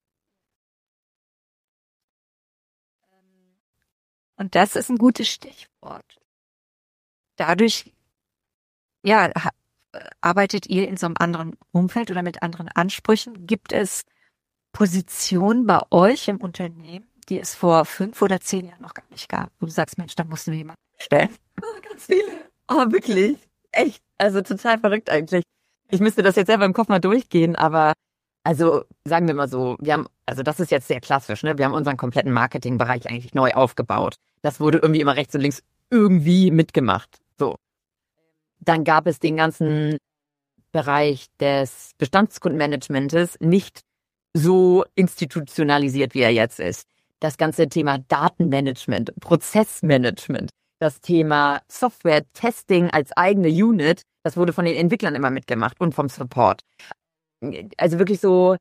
Und das ist ein gutes Stichwort. Dadurch, ja, ha- arbeitet ihr in so einem anderen Umfeld oder mit anderen Ansprüchen? Gibt es Positionen bei euch im Unternehmen, die es vor fünf oder zehn Jahren noch gar nicht gab, wo du sagst, Mensch, da mussten wir jemanden stellen? Oh, ganz viele. Oh, wirklich? Echt? Also total verrückt eigentlich. Ich müsste das jetzt selber im Kopf mal durchgehen, aber also sagen wir mal so, wir haben, also das ist jetzt sehr klassisch, ne? Wir haben unseren kompletten Marketingbereich eigentlich neu aufgebaut. Das wurde irgendwie immer rechts und links irgendwie mitgemacht. So. Dann gab es den ganzen Bereich des Bestandskundenmanagements nicht so institutionalisiert, wie er jetzt ist. Das ganze Thema Datenmanagement, Prozessmanagement, das Thema Software-Testing als eigene Unit, das wurde von den Entwicklern immer mitgemacht und vom Support. Also wirklich so,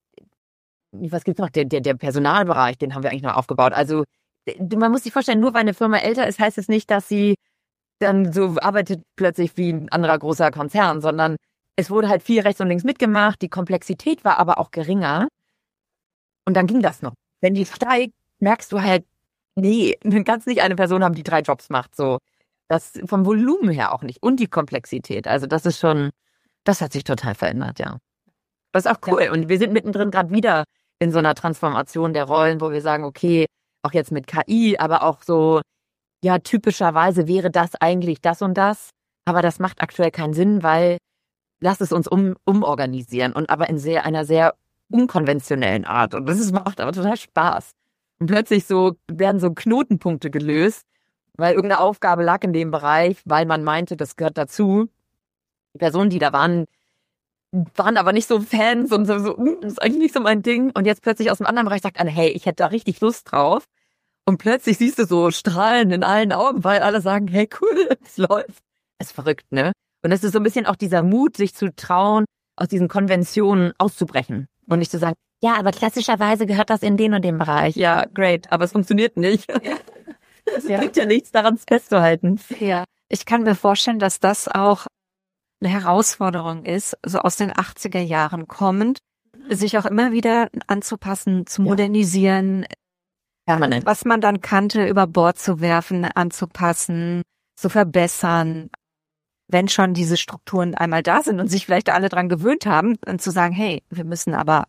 was gibt's noch? Der, der, der Personalbereich, den haben wir eigentlich noch aufgebaut. Also man muss sich vorstellen, nur weil eine Firma älter ist, heißt es nicht, dass sie dann so arbeitet plötzlich wie ein anderer großer Konzern, sondern es wurde halt viel rechts und links mitgemacht, die Komplexität war aber auch geringer. Und dann ging das noch. Wenn die steigt, merkst du halt, nee, du kannst nicht eine Person haben, die drei Jobs macht. So, das vom Volumen her auch nicht. Und die Komplexität. Also das ist schon, das hat sich total verändert, ja. Das ist auch cool. Ja. Und wir sind mittendrin gerade wieder in so einer Transformation der Rollen, wo wir sagen, okay, auch jetzt mit K I, aber auch so, ja, typischerweise wäre das eigentlich das und das. Aber das macht aktuell keinen Sinn, weil lass es uns um, umorganisieren und aber in sehr, einer sehr unkonventionellen Art. Und das ist, macht aber total Spaß. Und plötzlich so werden so Knotenpunkte gelöst, weil irgendeine Aufgabe lag in dem Bereich, weil man meinte, das gehört dazu. Die Personen, die da waren, waren aber nicht so Fans und so, so das ist eigentlich nicht so mein Ding. Und jetzt plötzlich aus dem anderen Bereich sagt einer, hey, ich hätte da richtig Lust drauf. Und plötzlich siehst du so Strahlen in allen Augen, weil alle sagen, hey, cool, es läuft. Das ist verrückt, ne? Und es ist so ein bisschen auch dieser Mut, sich zu trauen, aus diesen Konventionen auszubrechen. Und nicht zu sagen, ja, aber klassischerweise gehört das in den und den Bereich. Ja, great, aber es funktioniert nicht. Ja. Es ja. bringt ja nichts daran, es festzuhalten. Ja, ich kann mir vorstellen, dass das auch eine Herausforderung ist, so aus den achtziger Jahren kommend, sich auch immer wieder anzupassen, zu modernisieren, permanent, was man dann kannte, über Bord zu werfen, anzupassen, zu verbessern. Wenn schon diese Strukturen einmal da sind und sich vielleicht alle dran gewöhnt haben, dann zu sagen, hey, wir müssen aber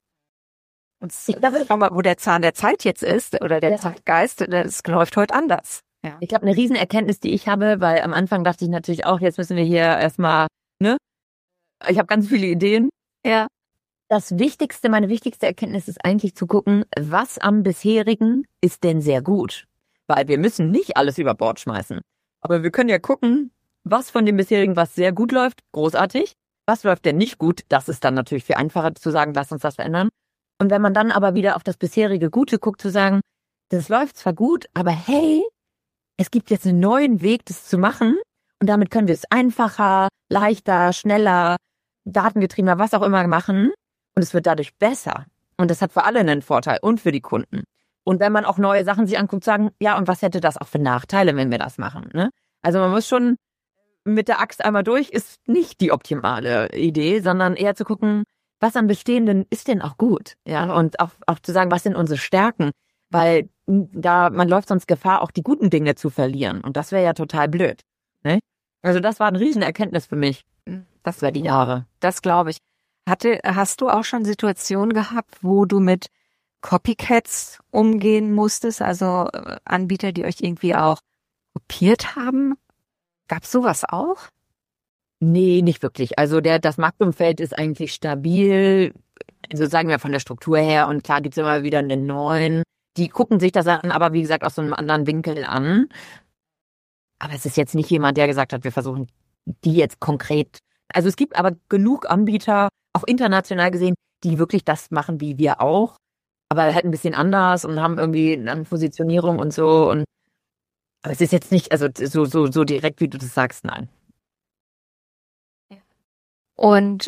uns schauen mal, wo der Zahn der Zeit jetzt ist oder der ja. Zeitgeist, das läuft heute anders. Ja. Ich glaube, eine Riesenerkenntnis, die ich habe, weil am Anfang dachte ich natürlich auch, jetzt müssen wir hier erstmal, ne? Ich habe ganz viele Ideen. Ja. Das Wichtigste, meine wichtigste Erkenntnis ist eigentlich zu gucken, was am bisherigen ist denn sehr gut. Weil wir müssen nicht alles über Bord schmeißen. Aber wir können ja gucken, was von dem bisherigen, was sehr gut läuft, großartig. Was läuft denn nicht gut? Das ist dann natürlich viel einfacher zu sagen, lass uns das verändern. Und wenn man dann aber wieder auf das bisherige Gute guckt, zu sagen, das läuft zwar gut, aber hey, es gibt jetzt einen neuen Weg, das zu machen. Und damit können wir es einfacher, leichter, schneller, datengetriebener, was auch immer machen. Und es wird dadurch besser. Und das hat für alle einen Vorteil und für die Kunden. Und wenn man auch neue Sachen sich anguckt, sagen, ja, und was hätte das auch für Nachteile, wenn wir das machen? Ne? Also man muss schon mit der Axt einmal durch, ist nicht die optimale Idee, sondern eher zu gucken, was am Bestehenden ist denn auch gut. Ja, und auch, auch zu sagen, was sind unsere Stärken? Weil da man läuft sonst Gefahr, auch die guten Dinge zu verlieren. Und das wäre ja total blöd. Ne? Also das war eine Riesenerkenntnis für mich. Das war die Jahre. Das glaube ich. Hatte, hast du auch schon Situationen gehabt, wo du mit Copycats umgehen musstest? Also Anbieter, die euch irgendwie auch kopiert haben? Gab's sowas auch? Nee, nicht wirklich. Also der das Marktumfeld ist eigentlich stabil, also sagen wir von der Struktur her. Und klar gibt's immer wieder einen neuen. Die gucken sich das an, aber wie gesagt aus so einem anderen Winkel an. Aber es ist jetzt nicht jemand, der gesagt hat, wir versuchen die jetzt konkret. Also es gibt aber genug Anbieter, auch international gesehen, die wirklich das machen wie wir auch, aber halt ein bisschen anders und haben irgendwie eine Positionierung und so. Und aber es ist jetzt nicht, also so so so direkt, wie du das sagst, nein. Und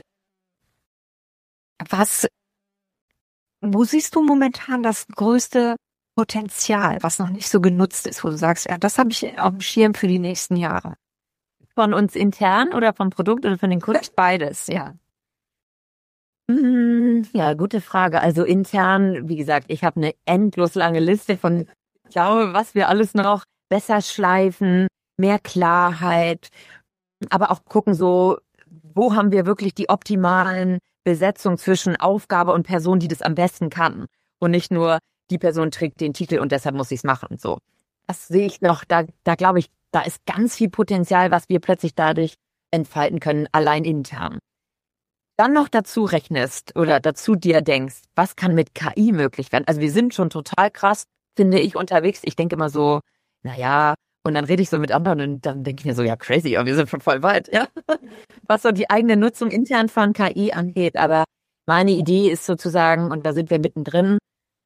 was, wo siehst du momentan das größte Potenzial, was noch nicht so genutzt ist, wo du sagst, ja, das habe ich auf dem Schirm für die nächsten Jahre? Von uns intern oder vom Produkt oder von den Kunden? Beides, ja. Hm, Ja, gute Frage. Also intern, wie gesagt, ich habe eine endlos lange Liste von, ich glaube, was wir alles noch besser schleifen, mehr Klarheit, aber auch gucken so, wo haben wir wirklich die optimalen Besetzungen zwischen Aufgabe und Person, die das am besten kann. Und nicht nur, die Person trägt den Titel und deshalb muss ich es machen. So, das sehe ich noch, da, da glaube ich, da ist ganz viel Potenzial, was wir plötzlich dadurch entfalten können, allein intern. Dann noch dazu rechnest oder dazu dir denkst, was kann mit K I möglich werden? Also wir sind schon total krass, finde ich, unterwegs. Ich denke immer so, naja, und dann rede ich so mit anderen und dann denke ich mir so, ja crazy, aber wir sind schon voll weit, ja. Was so die eigene Nutzung intern von K I angeht. Aber meine Idee ist sozusagen, und da sind wir mittendrin,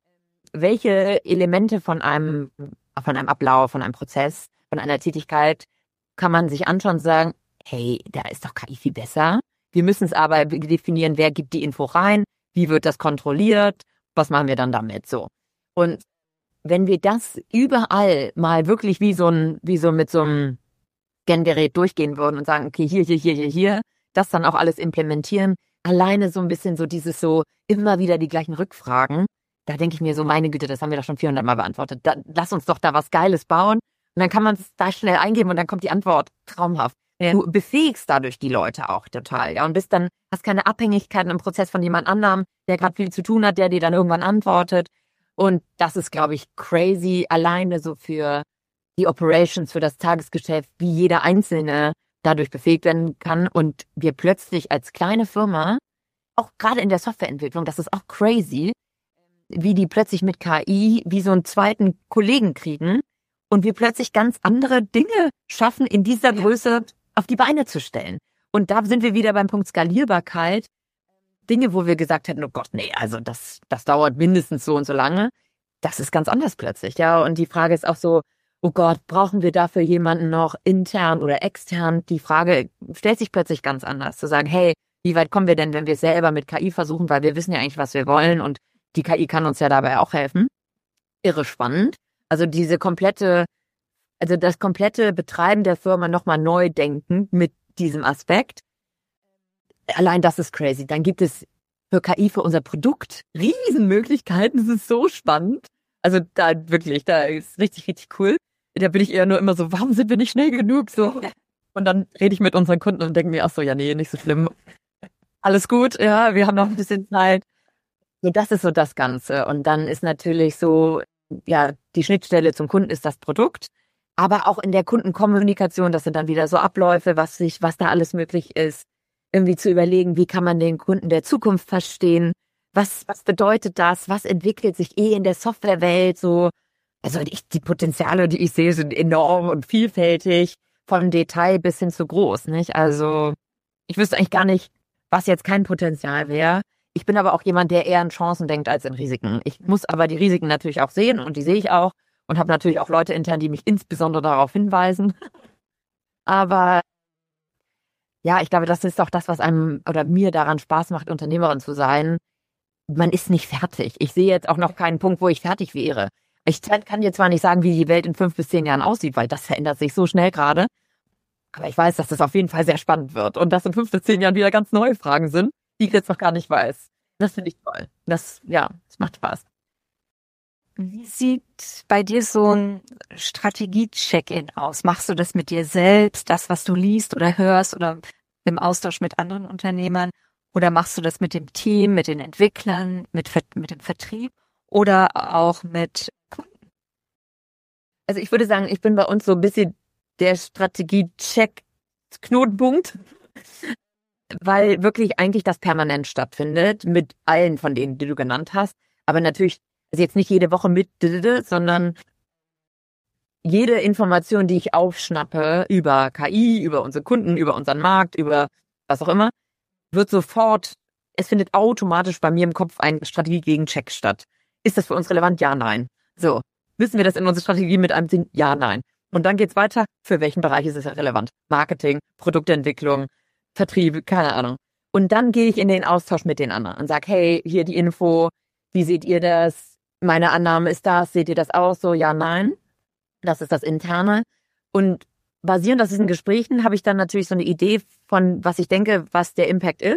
welche Elemente von einem, von einem Ablauf, von einem Prozess, von einer Tätigkeit kann man sich anschauen und sagen, hey, da ist doch K I viel besser. Wir müssen es aber definieren, wer gibt die Info rein, wie wird das kontrolliert, was machen wir dann damit, so. Und wenn wir das überall mal wirklich wie so ein, wie so mit so einem Scangerät durchgehen würden und sagen, okay, hier, hier, hier, hier, hier, das dann auch alles implementieren, alleine so ein bisschen so dieses so immer wieder die gleichen Rückfragen, da denke ich mir so, meine Güte, das haben wir doch schon vierhundert Mal beantwortet. Da, lass uns doch da was Geiles bauen und dann kann man es da schnell eingeben und dann kommt die Antwort traumhaft. Ja. Du befähigst dadurch die Leute auch total, ja, und bist dann, hast keine Abhängigkeiten im Prozess von jemand anderem, der gerade viel zu tun hat, der dir dann irgendwann antwortet. Und das ist, glaube ich, crazy, alleine so für die Operations, für das Tagesgeschäft, wie jeder Einzelne dadurch befähigt werden kann. Und wir plötzlich als kleine Firma, auch gerade in der Softwareentwicklung, das ist auch crazy, wie die plötzlich mit K I wie so einen zweiten Kollegen kriegen und wir plötzlich ganz andere Dinge schaffen, in dieser Größe auf die Beine zu stellen. Und da sind wir wieder beim Punkt Skalierbarkeit. Dinge, wo wir gesagt hätten, oh Gott, nee, also das, das dauert mindestens so und so lange. Das ist ganz anders plötzlich, ja. Und die Frage ist auch so, oh Gott, brauchen wir dafür jemanden noch intern oder extern? Die Frage stellt sich plötzlich ganz anders. Zu sagen, hey, wie weit kommen wir denn, wenn wir es selber mit K I versuchen? Weil wir wissen ja eigentlich, was wir wollen und die K I kann uns ja dabei auch helfen. Irre spannend. Also diese komplette, also das komplette Betreiben der Firma nochmal neu denken mit diesem Aspekt. Allein das ist crazy. Dann gibt es für K I, für unser Produkt, Riesenmöglichkeiten. Das ist so spannend. Also da wirklich, da ist richtig, richtig cool. Da bin ich eher nur immer so, warum sind wir nicht schnell genug? So. Und dann rede ich mit unseren Kunden und denke mir, ach so, ja, nee, nicht so schlimm. Alles gut, ja, wir haben noch ein bisschen Zeit. So, das ist so das Ganze. Und dann ist natürlich so, ja, die Schnittstelle zum Kunden ist das Produkt. Aber auch in der Kundenkommunikation, das sind dann wieder so Abläufe, was sich, was da alles möglich ist. Irgendwie zu überlegen, wie kann man den Kunden der Zukunft verstehen? Was, was bedeutet das? Was entwickelt sich eh in der Softwarewelt so? Also ich, die Potenziale, die ich sehe, sind enorm und vielfältig, von Detail bis hin zu groß, nicht? Also ich wüsste eigentlich gar nicht, was jetzt kein Potenzial wäre. Ich bin aber auch jemand, der eher in Chancen denkt als in Risiken. Ich muss aber die Risiken natürlich auch sehen und die sehe ich auch und habe natürlich auch Leute intern, die mich insbesondere darauf hinweisen. Aber ja, ich glaube, das ist auch das, was einem oder mir daran Spaß macht, Unternehmerin zu sein. Man ist nicht fertig. Ich sehe jetzt auch noch keinen Punkt, wo ich fertig wäre. Ich kann dir zwar nicht sagen, wie die Welt in fünf bis zehn Jahren aussieht, weil das verändert sich so schnell gerade. Aber ich weiß, dass das auf jeden Fall sehr spannend wird und dass in fünf bis zehn Jahren wieder ganz neue Fragen sind, die ich jetzt noch gar nicht weiß. Das finde ich toll. Das, ja, das macht Spaß. Wie sieht bei dir so ein Strategie-Check-in aus? Machst du das mit dir selbst, das, was du liest oder hörst oder im Austausch mit anderen Unternehmern? Oder machst du das mit dem Team, mit den Entwicklern, mit, mit dem Vertrieb oder auch mit Kunden? Also ich würde sagen, ich bin bei uns so ein bisschen der Strategie-Check-Knotenpunkt, weil wirklich eigentlich das permanent stattfindet mit allen von denen, die du genannt hast. Aber natürlich, also jetzt nicht jede Woche mit, sondern jede Information, die ich aufschnappe über K I, über unsere Kunden, über unseren Markt, über was auch immer, wird sofort, es findet automatisch bei mir im Kopf ein Strategie-Gegen-Check statt. Ist das für uns relevant? Ja, nein. So, müssen wir das in unsere Strategie mit einbeziehen? Ja, nein. Und dann geht's weiter. Für welchen Bereich ist es relevant? Marketing, Produktentwicklung, Vertrieb, keine Ahnung. Und dann gehe ich in den Austausch mit den anderen und sage, hey, hier die Info, wie seht ihr das? Meine Annahme ist das, seht ihr das auch so? Ja, nein. Das ist das Interne. Und basierend auf diesen Gesprächen habe ich dann natürlich so eine Idee von, was ich denke, was der Impact ist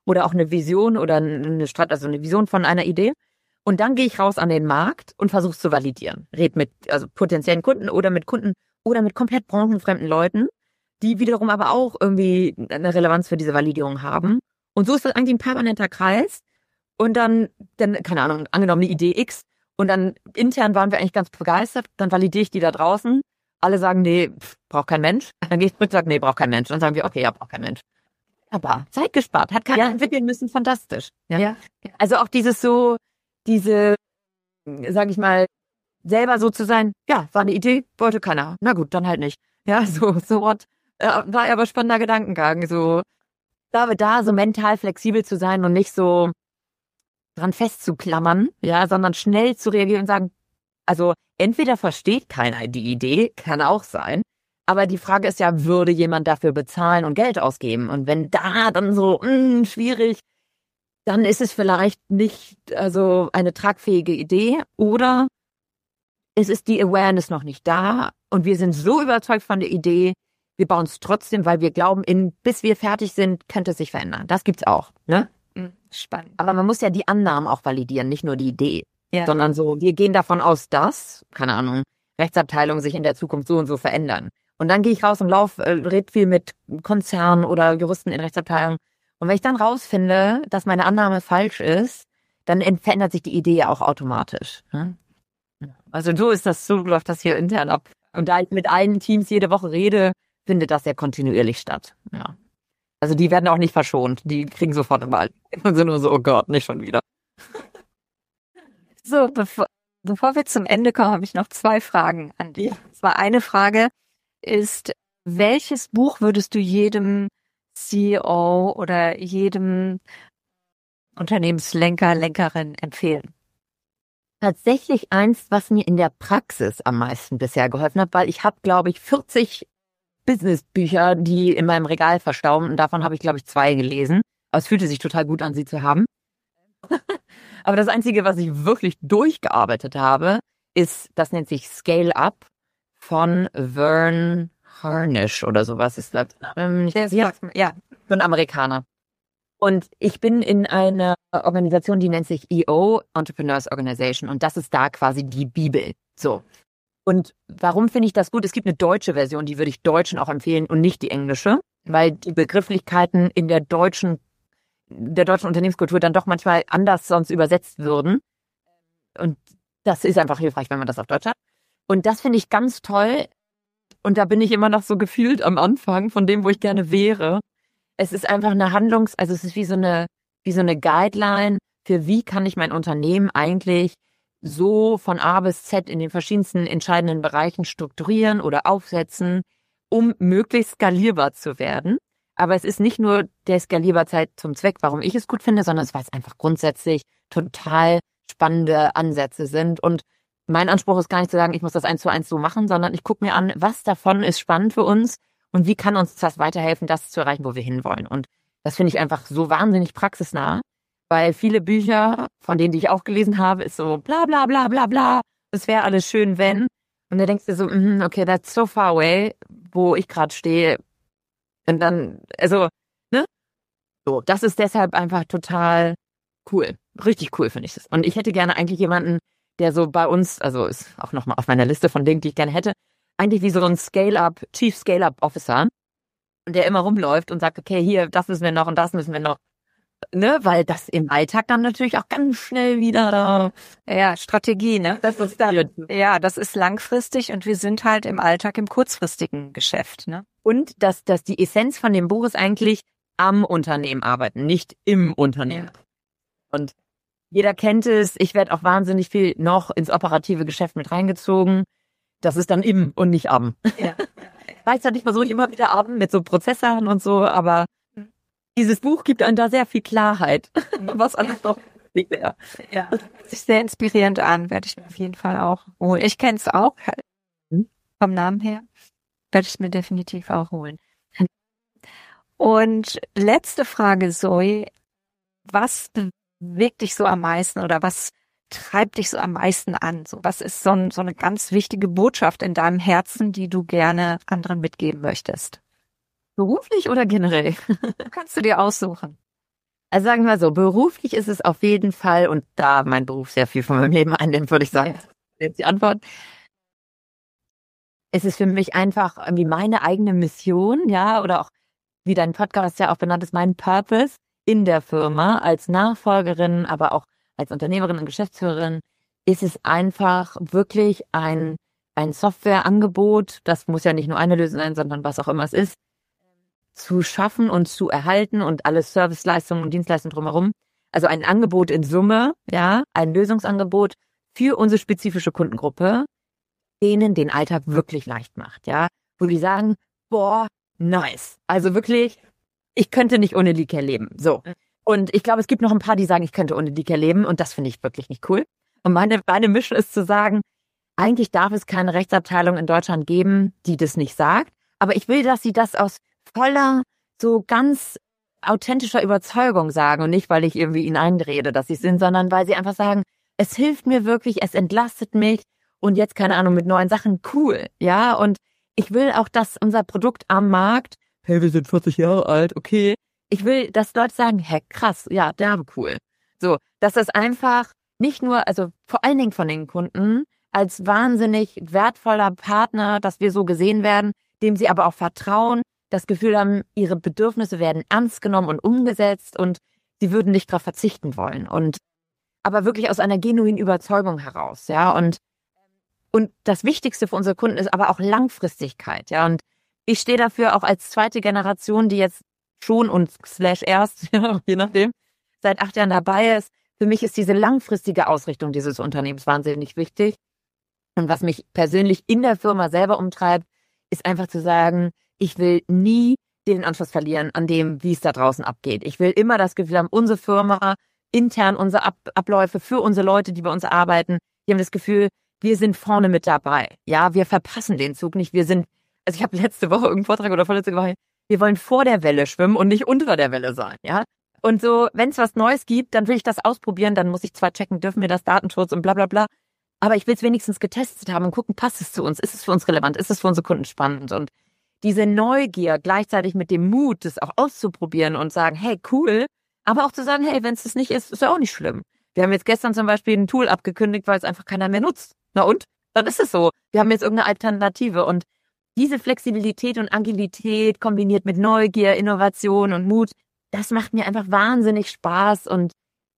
oder auch eine Vision oder eine Strat- also eine Vision von einer Idee. Und dann gehe ich raus an den Markt und versuche es zu validieren. Red mit also potenziellen Kunden oder mit Kunden oder mit komplett branchenfremden Leuten, die wiederum aber auch irgendwie eine Relevanz für diese Validierung haben. Und so ist das eigentlich ein permanenter Kreis. Und dann, dann, keine Ahnung, angenommen eine Idee X. Und dann intern waren wir eigentlich ganz begeistert. Dann validiere ich die da draußen. Alle sagen, nee, pff, braucht kein Mensch. Dann gehe ich zurück und sage, nee, braucht kein Mensch. Dann sagen wir, okay, ja, braucht kein Mensch. Aber Zeit gespart, hat keiner Ja. entwickeln müssen, fantastisch. Ja. Ja. Also auch dieses so, diese, sag ich mal, selber so zu sein, ja, war eine Idee, wollte keiner. Na gut, dann halt nicht. Ja, so, so what. Ja, war aber spannender Gedankengang. So, da, da so mental flexibel zu sein und nicht so dran festzuklammern, ja, sondern schnell zu reagieren und sagen, also entweder versteht keiner die Idee, kann auch sein, aber die Frage ist ja, würde jemand dafür bezahlen und Geld ausgeben? Und wenn da dann so, mh, schwierig, dann ist es vielleicht nicht also eine tragfähige Idee oder es ist die Awareness noch nicht da und wir sind so überzeugt von der Idee, wir bauen es trotzdem, weil wir glauben, in, bis wir fertig sind, könnte es sich verändern. Das gibt's auch, ne? Spannend. Aber man muss ja die Annahmen auch validieren, nicht nur die Idee, Ja. sondern so, wir gehen davon aus, dass, keine Ahnung, Rechtsabteilungen sich in der Zukunft so und so verändern. Und dann gehe ich raus und laufe, äh, red viel mit Konzernen oder Juristen in Rechtsabteilungen. Und wenn ich dann rausfinde, dass meine Annahme falsch ist, dann ent- verändert sich die Idee ja auch automatisch. Ne? Also so ist das, so läuft das hier intern ab. Und da ich mit allen Teams jede Woche rede, findet das ja kontinuierlich statt. Ja. Also die werden auch nicht verschont. Die kriegen sofort immer und sind nur so, oh Gott, nicht schon wieder. So, bevor, bevor wir zum Ende kommen, habe ich noch zwei Fragen an dich. Zwar eine Frage ist, welches Buch würdest du jedem C E O oder jedem Unternehmenslenker, Lenkerin empfehlen? Tatsächlich eins, was mir in der Praxis am meisten bisher geholfen hat, weil ich habe, glaube ich, vierzig Businessbücher, die in meinem Regal verstauben und davon habe ich, glaube ich, zwei gelesen. Aber es fühlte sich total gut an, sie zu haben. Aber das Einzige, was ich wirklich durchgearbeitet habe, ist, das nennt sich Scale Up von Vern Harnish oder sowas. Ist das, ähm, Der ja, sagt mir- ja. so ein Amerikaner. Und ich bin in einer Organisation, die nennt sich E O, Entrepreneurs Organization. Und das ist da quasi die Bibel. So. Und warum finde ich das gut? Es gibt eine deutsche Version, die würde ich Deutschen auch empfehlen und nicht die englische, weil die Begrifflichkeiten in der deutschen, der deutschen Unternehmenskultur dann doch manchmal anders sonst übersetzt würden. Und das ist einfach hilfreich, wenn man das auf Deutsch hat. Und das finde ich ganz toll. Und da bin ich immer noch so gefühlt am Anfang von dem, wo ich gerne wäre. Es ist einfach eine Handlungs-, also es ist wie so eine, wie so eine Guideline für wie kann ich mein Unternehmen eigentlich so von A bis Z in den verschiedensten entscheidenden Bereichen strukturieren oder aufsetzen, um möglichst skalierbar zu werden. Aber es ist nicht nur der Skalierbarkeit zum Zweck, warum ich es gut finde, sondern es, weil es einfach grundsätzlich total spannende Ansätze sind. Und mein Anspruch ist gar nicht zu sagen, ich muss das eins zu eins so machen, sondern ich gucke mir an, was davon ist spannend für uns und wie kann uns das weiterhelfen, das zu erreichen, wo wir hinwollen. Und das finde ich einfach so wahnsinnig praxisnah. Weil viele Bücher, von denen die ich auch gelesen habe, ist so bla bla bla bla bla. Es wäre alles schön, wenn. Und da denkst du so, mm, okay, that's so far away, wo ich gerade stehe. Und dann, also, ne? So, das ist deshalb einfach total cool. Richtig cool finde ich das. Und ich hätte gerne eigentlich jemanden, der so bei uns, also ist auch nochmal auf meiner Liste von Dingen, die ich gerne hätte, eigentlich wie so ein Scale-Up, Chief Scale-Up Officer, der immer rumläuft und sagt, okay, hier, das müssen wir noch und das müssen wir noch. Ne, weil das im Alltag dann natürlich auch ganz schnell wieder da. Ja, Strategie, ne? Das ist dann. Ja, das ist langfristig und wir sind halt im Alltag im kurzfristigen Geschäft, ne? Und dass, dass die Essenz von dem Buch ist eigentlich am Unternehmen arbeiten, nicht im Unternehmen. Ja. Und jeder kennt es. Ich werde auch wahnsinnig viel noch ins operative Geschäft mit reingezogen. Das ist dann im und nicht am. Ja. Gleichzeitig versuche ich immer wieder am mit so Prozessoren und so, aber dieses Buch gibt einem da sehr viel Klarheit, was alles noch nicht mehr. Ja, hört sich sehr inspirierend an, werde ich mir auf jeden Fall auch holen. Ich kenne es auch, vom Namen her, werde ich mir definitiv auch holen. Und letzte Frage, Zoe, was bewegt dich so am meisten oder was treibt dich so am meisten an? So, was ist so, ein, so eine ganz wichtige Botschaft in deinem Herzen, die du gerne anderen mitgeben möchtest? Beruflich oder generell? Kannst du dir aussuchen. Also sagen wir mal so, beruflich ist es auf jeden Fall, und da mein Beruf sehr viel von meinem Leben einnimmt, würde ich sagen, das ist jetzt die Antwort. Es ist für mich einfach irgendwie meine eigene Mission, ja, oder auch, wie dein Podcast ja auch benannt ist, mein Purpose in der Firma als Nachfolgerin, aber auch als Unternehmerin und Geschäftsführerin, ist es einfach wirklich ein, ein Softwareangebot, das muss ja nicht nur eine Lösung sein, sondern was auch immer es ist, zu schaffen und zu erhalten und alle Serviceleistungen und Dienstleistungen drumherum. Also ein Angebot in Summe, ja, ein Lösungsangebot für unsere spezifische Kundengruppe, denen den Alltag wirklich leicht macht, ja, wo die sagen, boah, nice. Also wirklich, ich könnte nicht ohne Leaker leben. So. Und ich glaube, es gibt noch ein paar, die sagen, ich könnte ohne Leaker leben, und das finde ich wirklich nicht cool. Und meine, meine Mission ist zu sagen, eigentlich darf es keine Rechtsabteilung in Deutschland geben, die das nicht sagt. Aber ich will, dass sie das aus voller, so ganz authentischer Überzeugung sagen und nicht, weil ich irgendwie ihnen einrede, dass sie es sind, sondern weil sie einfach sagen, es hilft mir wirklich, es entlastet mich und jetzt, keine Ahnung, mit neuen Sachen, cool, ja, und ich will auch, dass unser Produkt am Markt, hey, wir sind vierzig Jahre alt, okay, ich will, dass Leute sagen, hey, krass, ja, derbe cool. So, dass das einfach nicht nur, also vor allen Dingen von den Kunden, als wahnsinnig wertvoller Partner, dass wir so gesehen werden, dem sie aber auch vertrauen, das Gefühl haben, ihre Bedürfnisse werden ernst genommen und umgesetzt und sie würden nicht darauf verzichten wollen. Und aber wirklich aus einer genuinen Überzeugung heraus, ja. Und und das Wichtigste für unsere Kunden ist aber auch Langfristigkeit, ja. Und ich stehe dafür auch als zweite Generation, die jetzt schon und slash erst, ja, je nachdem, seit acht Jahren dabei ist. Für mich ist diese langfristige Ausrichtung dieses Unternehmens wahnsinnig wichtig. Und was mich persönlich in der Firma selber umtreibt, ist einfach zu sagen, ich will nie den Anschluss verlieren an dem, wie es da draußen abgeht. Ich will immer das Gefühl haben, unsere Firma, intern unsere Ab- Abläufe für unsere Leute, die bei uns arbeiten, die haben das Gefühl, wir sind vorne mit dabei. Ja, wir verpassen den Zug nicht. Wir sind, also ich habe letzte Woche irgendeinen Vortrag oder vorletzte Woche, wir wollen vor der Welle schwimmen und nicht unter der Welle sein. Ja, und so, wenn es was Neues gibt, dann will ich das ausprobieren. Dann muss ich zwar checken, dürfen wir das Datenschutz und bla bla bla. Aber ich will es wenigstens getestet haben und gucken, passt es zu uns? Ist es für uns relevant? Ist es für unsere Kunden spannend? Und diese Neugier gleichzeitig mit dem Mut, das auch auszuprobieren und sagen, hey, cool, aber auch zu sagen, hey, wenn es das nicht ist, ist ja auch nicht schlimm. Wir haben jetzt gestern zum Beispiel ein Tool abgekündigt, weil es einfach keiner mehr nutzt. Na und? Dann ist es so. Wir haben jetzt irgendeine Alternative. Und diese Flexibilität und Agilität kombiniert mit Neugier, Innovation und Mut, das macht mir einfach wahnsinnig Spaß und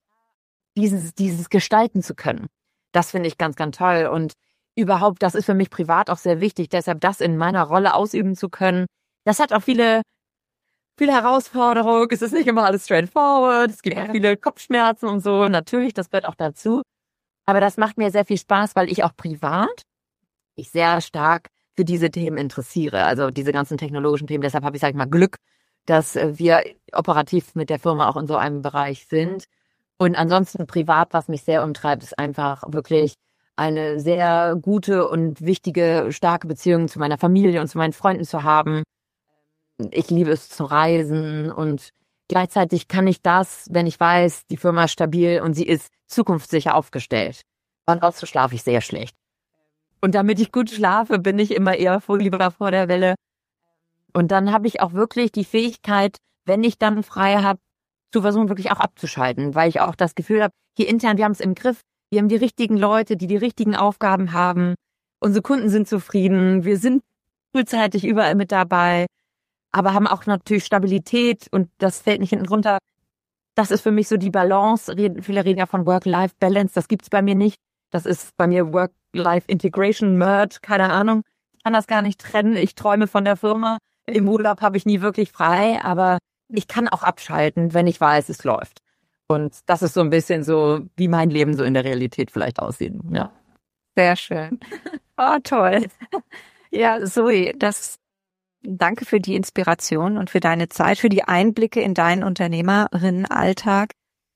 dieses, dieses gestalten zu können. Das finde ich ganz, ganz toll. Und überhaupt, das ist für mich privat auch sehr wichtig, deshalb das in meiner Rolle ausüben zu können. Das hat auch viele, viele Herausforderungen. Es ist nicht immer alles straightforward. Es gibt ja auch viele Kopfschmerzen und so. Natürlich, das gehört auch dazu. Aber das macht mir sehr viel Spaß, weil ich auch privat mich sehr stark für diese Themen interessiere. Also diese ganzen technologischen Themen. Deshalb habe ich, sag ich mal, Glück, dass wir operativ mit der Firma auch in so einem Bereich sind. Und ansonsten privat, was mich sehr umtreibt, ist einfach wirklich eine sehr gute und wichtige, starke Beziehung zu meiner Familie und zu meinen Freunden zu haben. Ich liebe es zu reisen und gleichzeitig kann ich das, wenn ich weiß, die Firma ist stabil und sie ist zukunftssicher aufgestellt. Ansonsten schlafe ich sehr schlecht. Und damit ich gut schlafe, bin ich immer eher lieber vor der Welle. Und dann habe ich auch wirklich die Fähigkeit, wenn ich dann frei habe, zu versuchen, wirklich auch abzuschalten, weil ich auch das Gefühl habe, hier intern, wir haben es im Griff, wir haben die richtigen Leute, die die richtigen Aufgaben haben, unsere Kunden sind zufrieden, wir sind frühzeitig überall mit dabei, aber haben auch natürlich Stabilität und das fällt nicht hinten runter. Das ist für mich so die Balance. Viele reden ja von Work-Life-Balance, das gibt's bei mir nicht. Das ist bei mir Work-Life-Integration, Merge, keine Ahnung. Ich kann das gar nicht trennen. Ich träume von der Firma. Im Urlaub habe ich nie wirklich frei, aber ich kann auch abschalten, wenn ich weiß, es läuft. Und das ist so ein bisschen so, wie mein Leben so in der Realität vielleicht aussieht. Ja. Sehr schön. Oh, toll. Ja, Zoe, das, danke für die Inspiration und für deine Zeit, für die Einblicke in deinen Unternehmerinnenalltag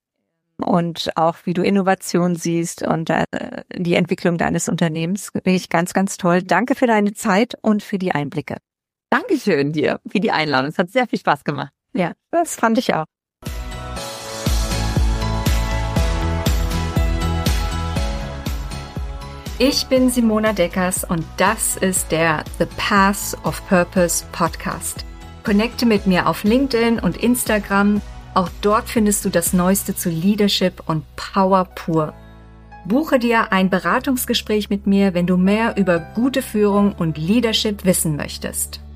und auch wie du Innovation siehst und äh, die Entwicklung deines Unternehmens. Wirklich ganz, ganz toll. Danke für deine Zeit und für die Einblicke. Dankeschön dir für die Einladung. Es hat sehr viel Spaß gemacht. Ja, das fand ich auch. Ich bin Simona Deckers und das ist der The Path of Purpose Podcast. Connecte mit mir auf LinkedIn und Instagram Auch dort findest du das Neueste zu Leadership und Power pur. Buche dir ein Beratungsgespräch mit mir, wenn du mehr über gute Führung und Leadership wissen möchtest.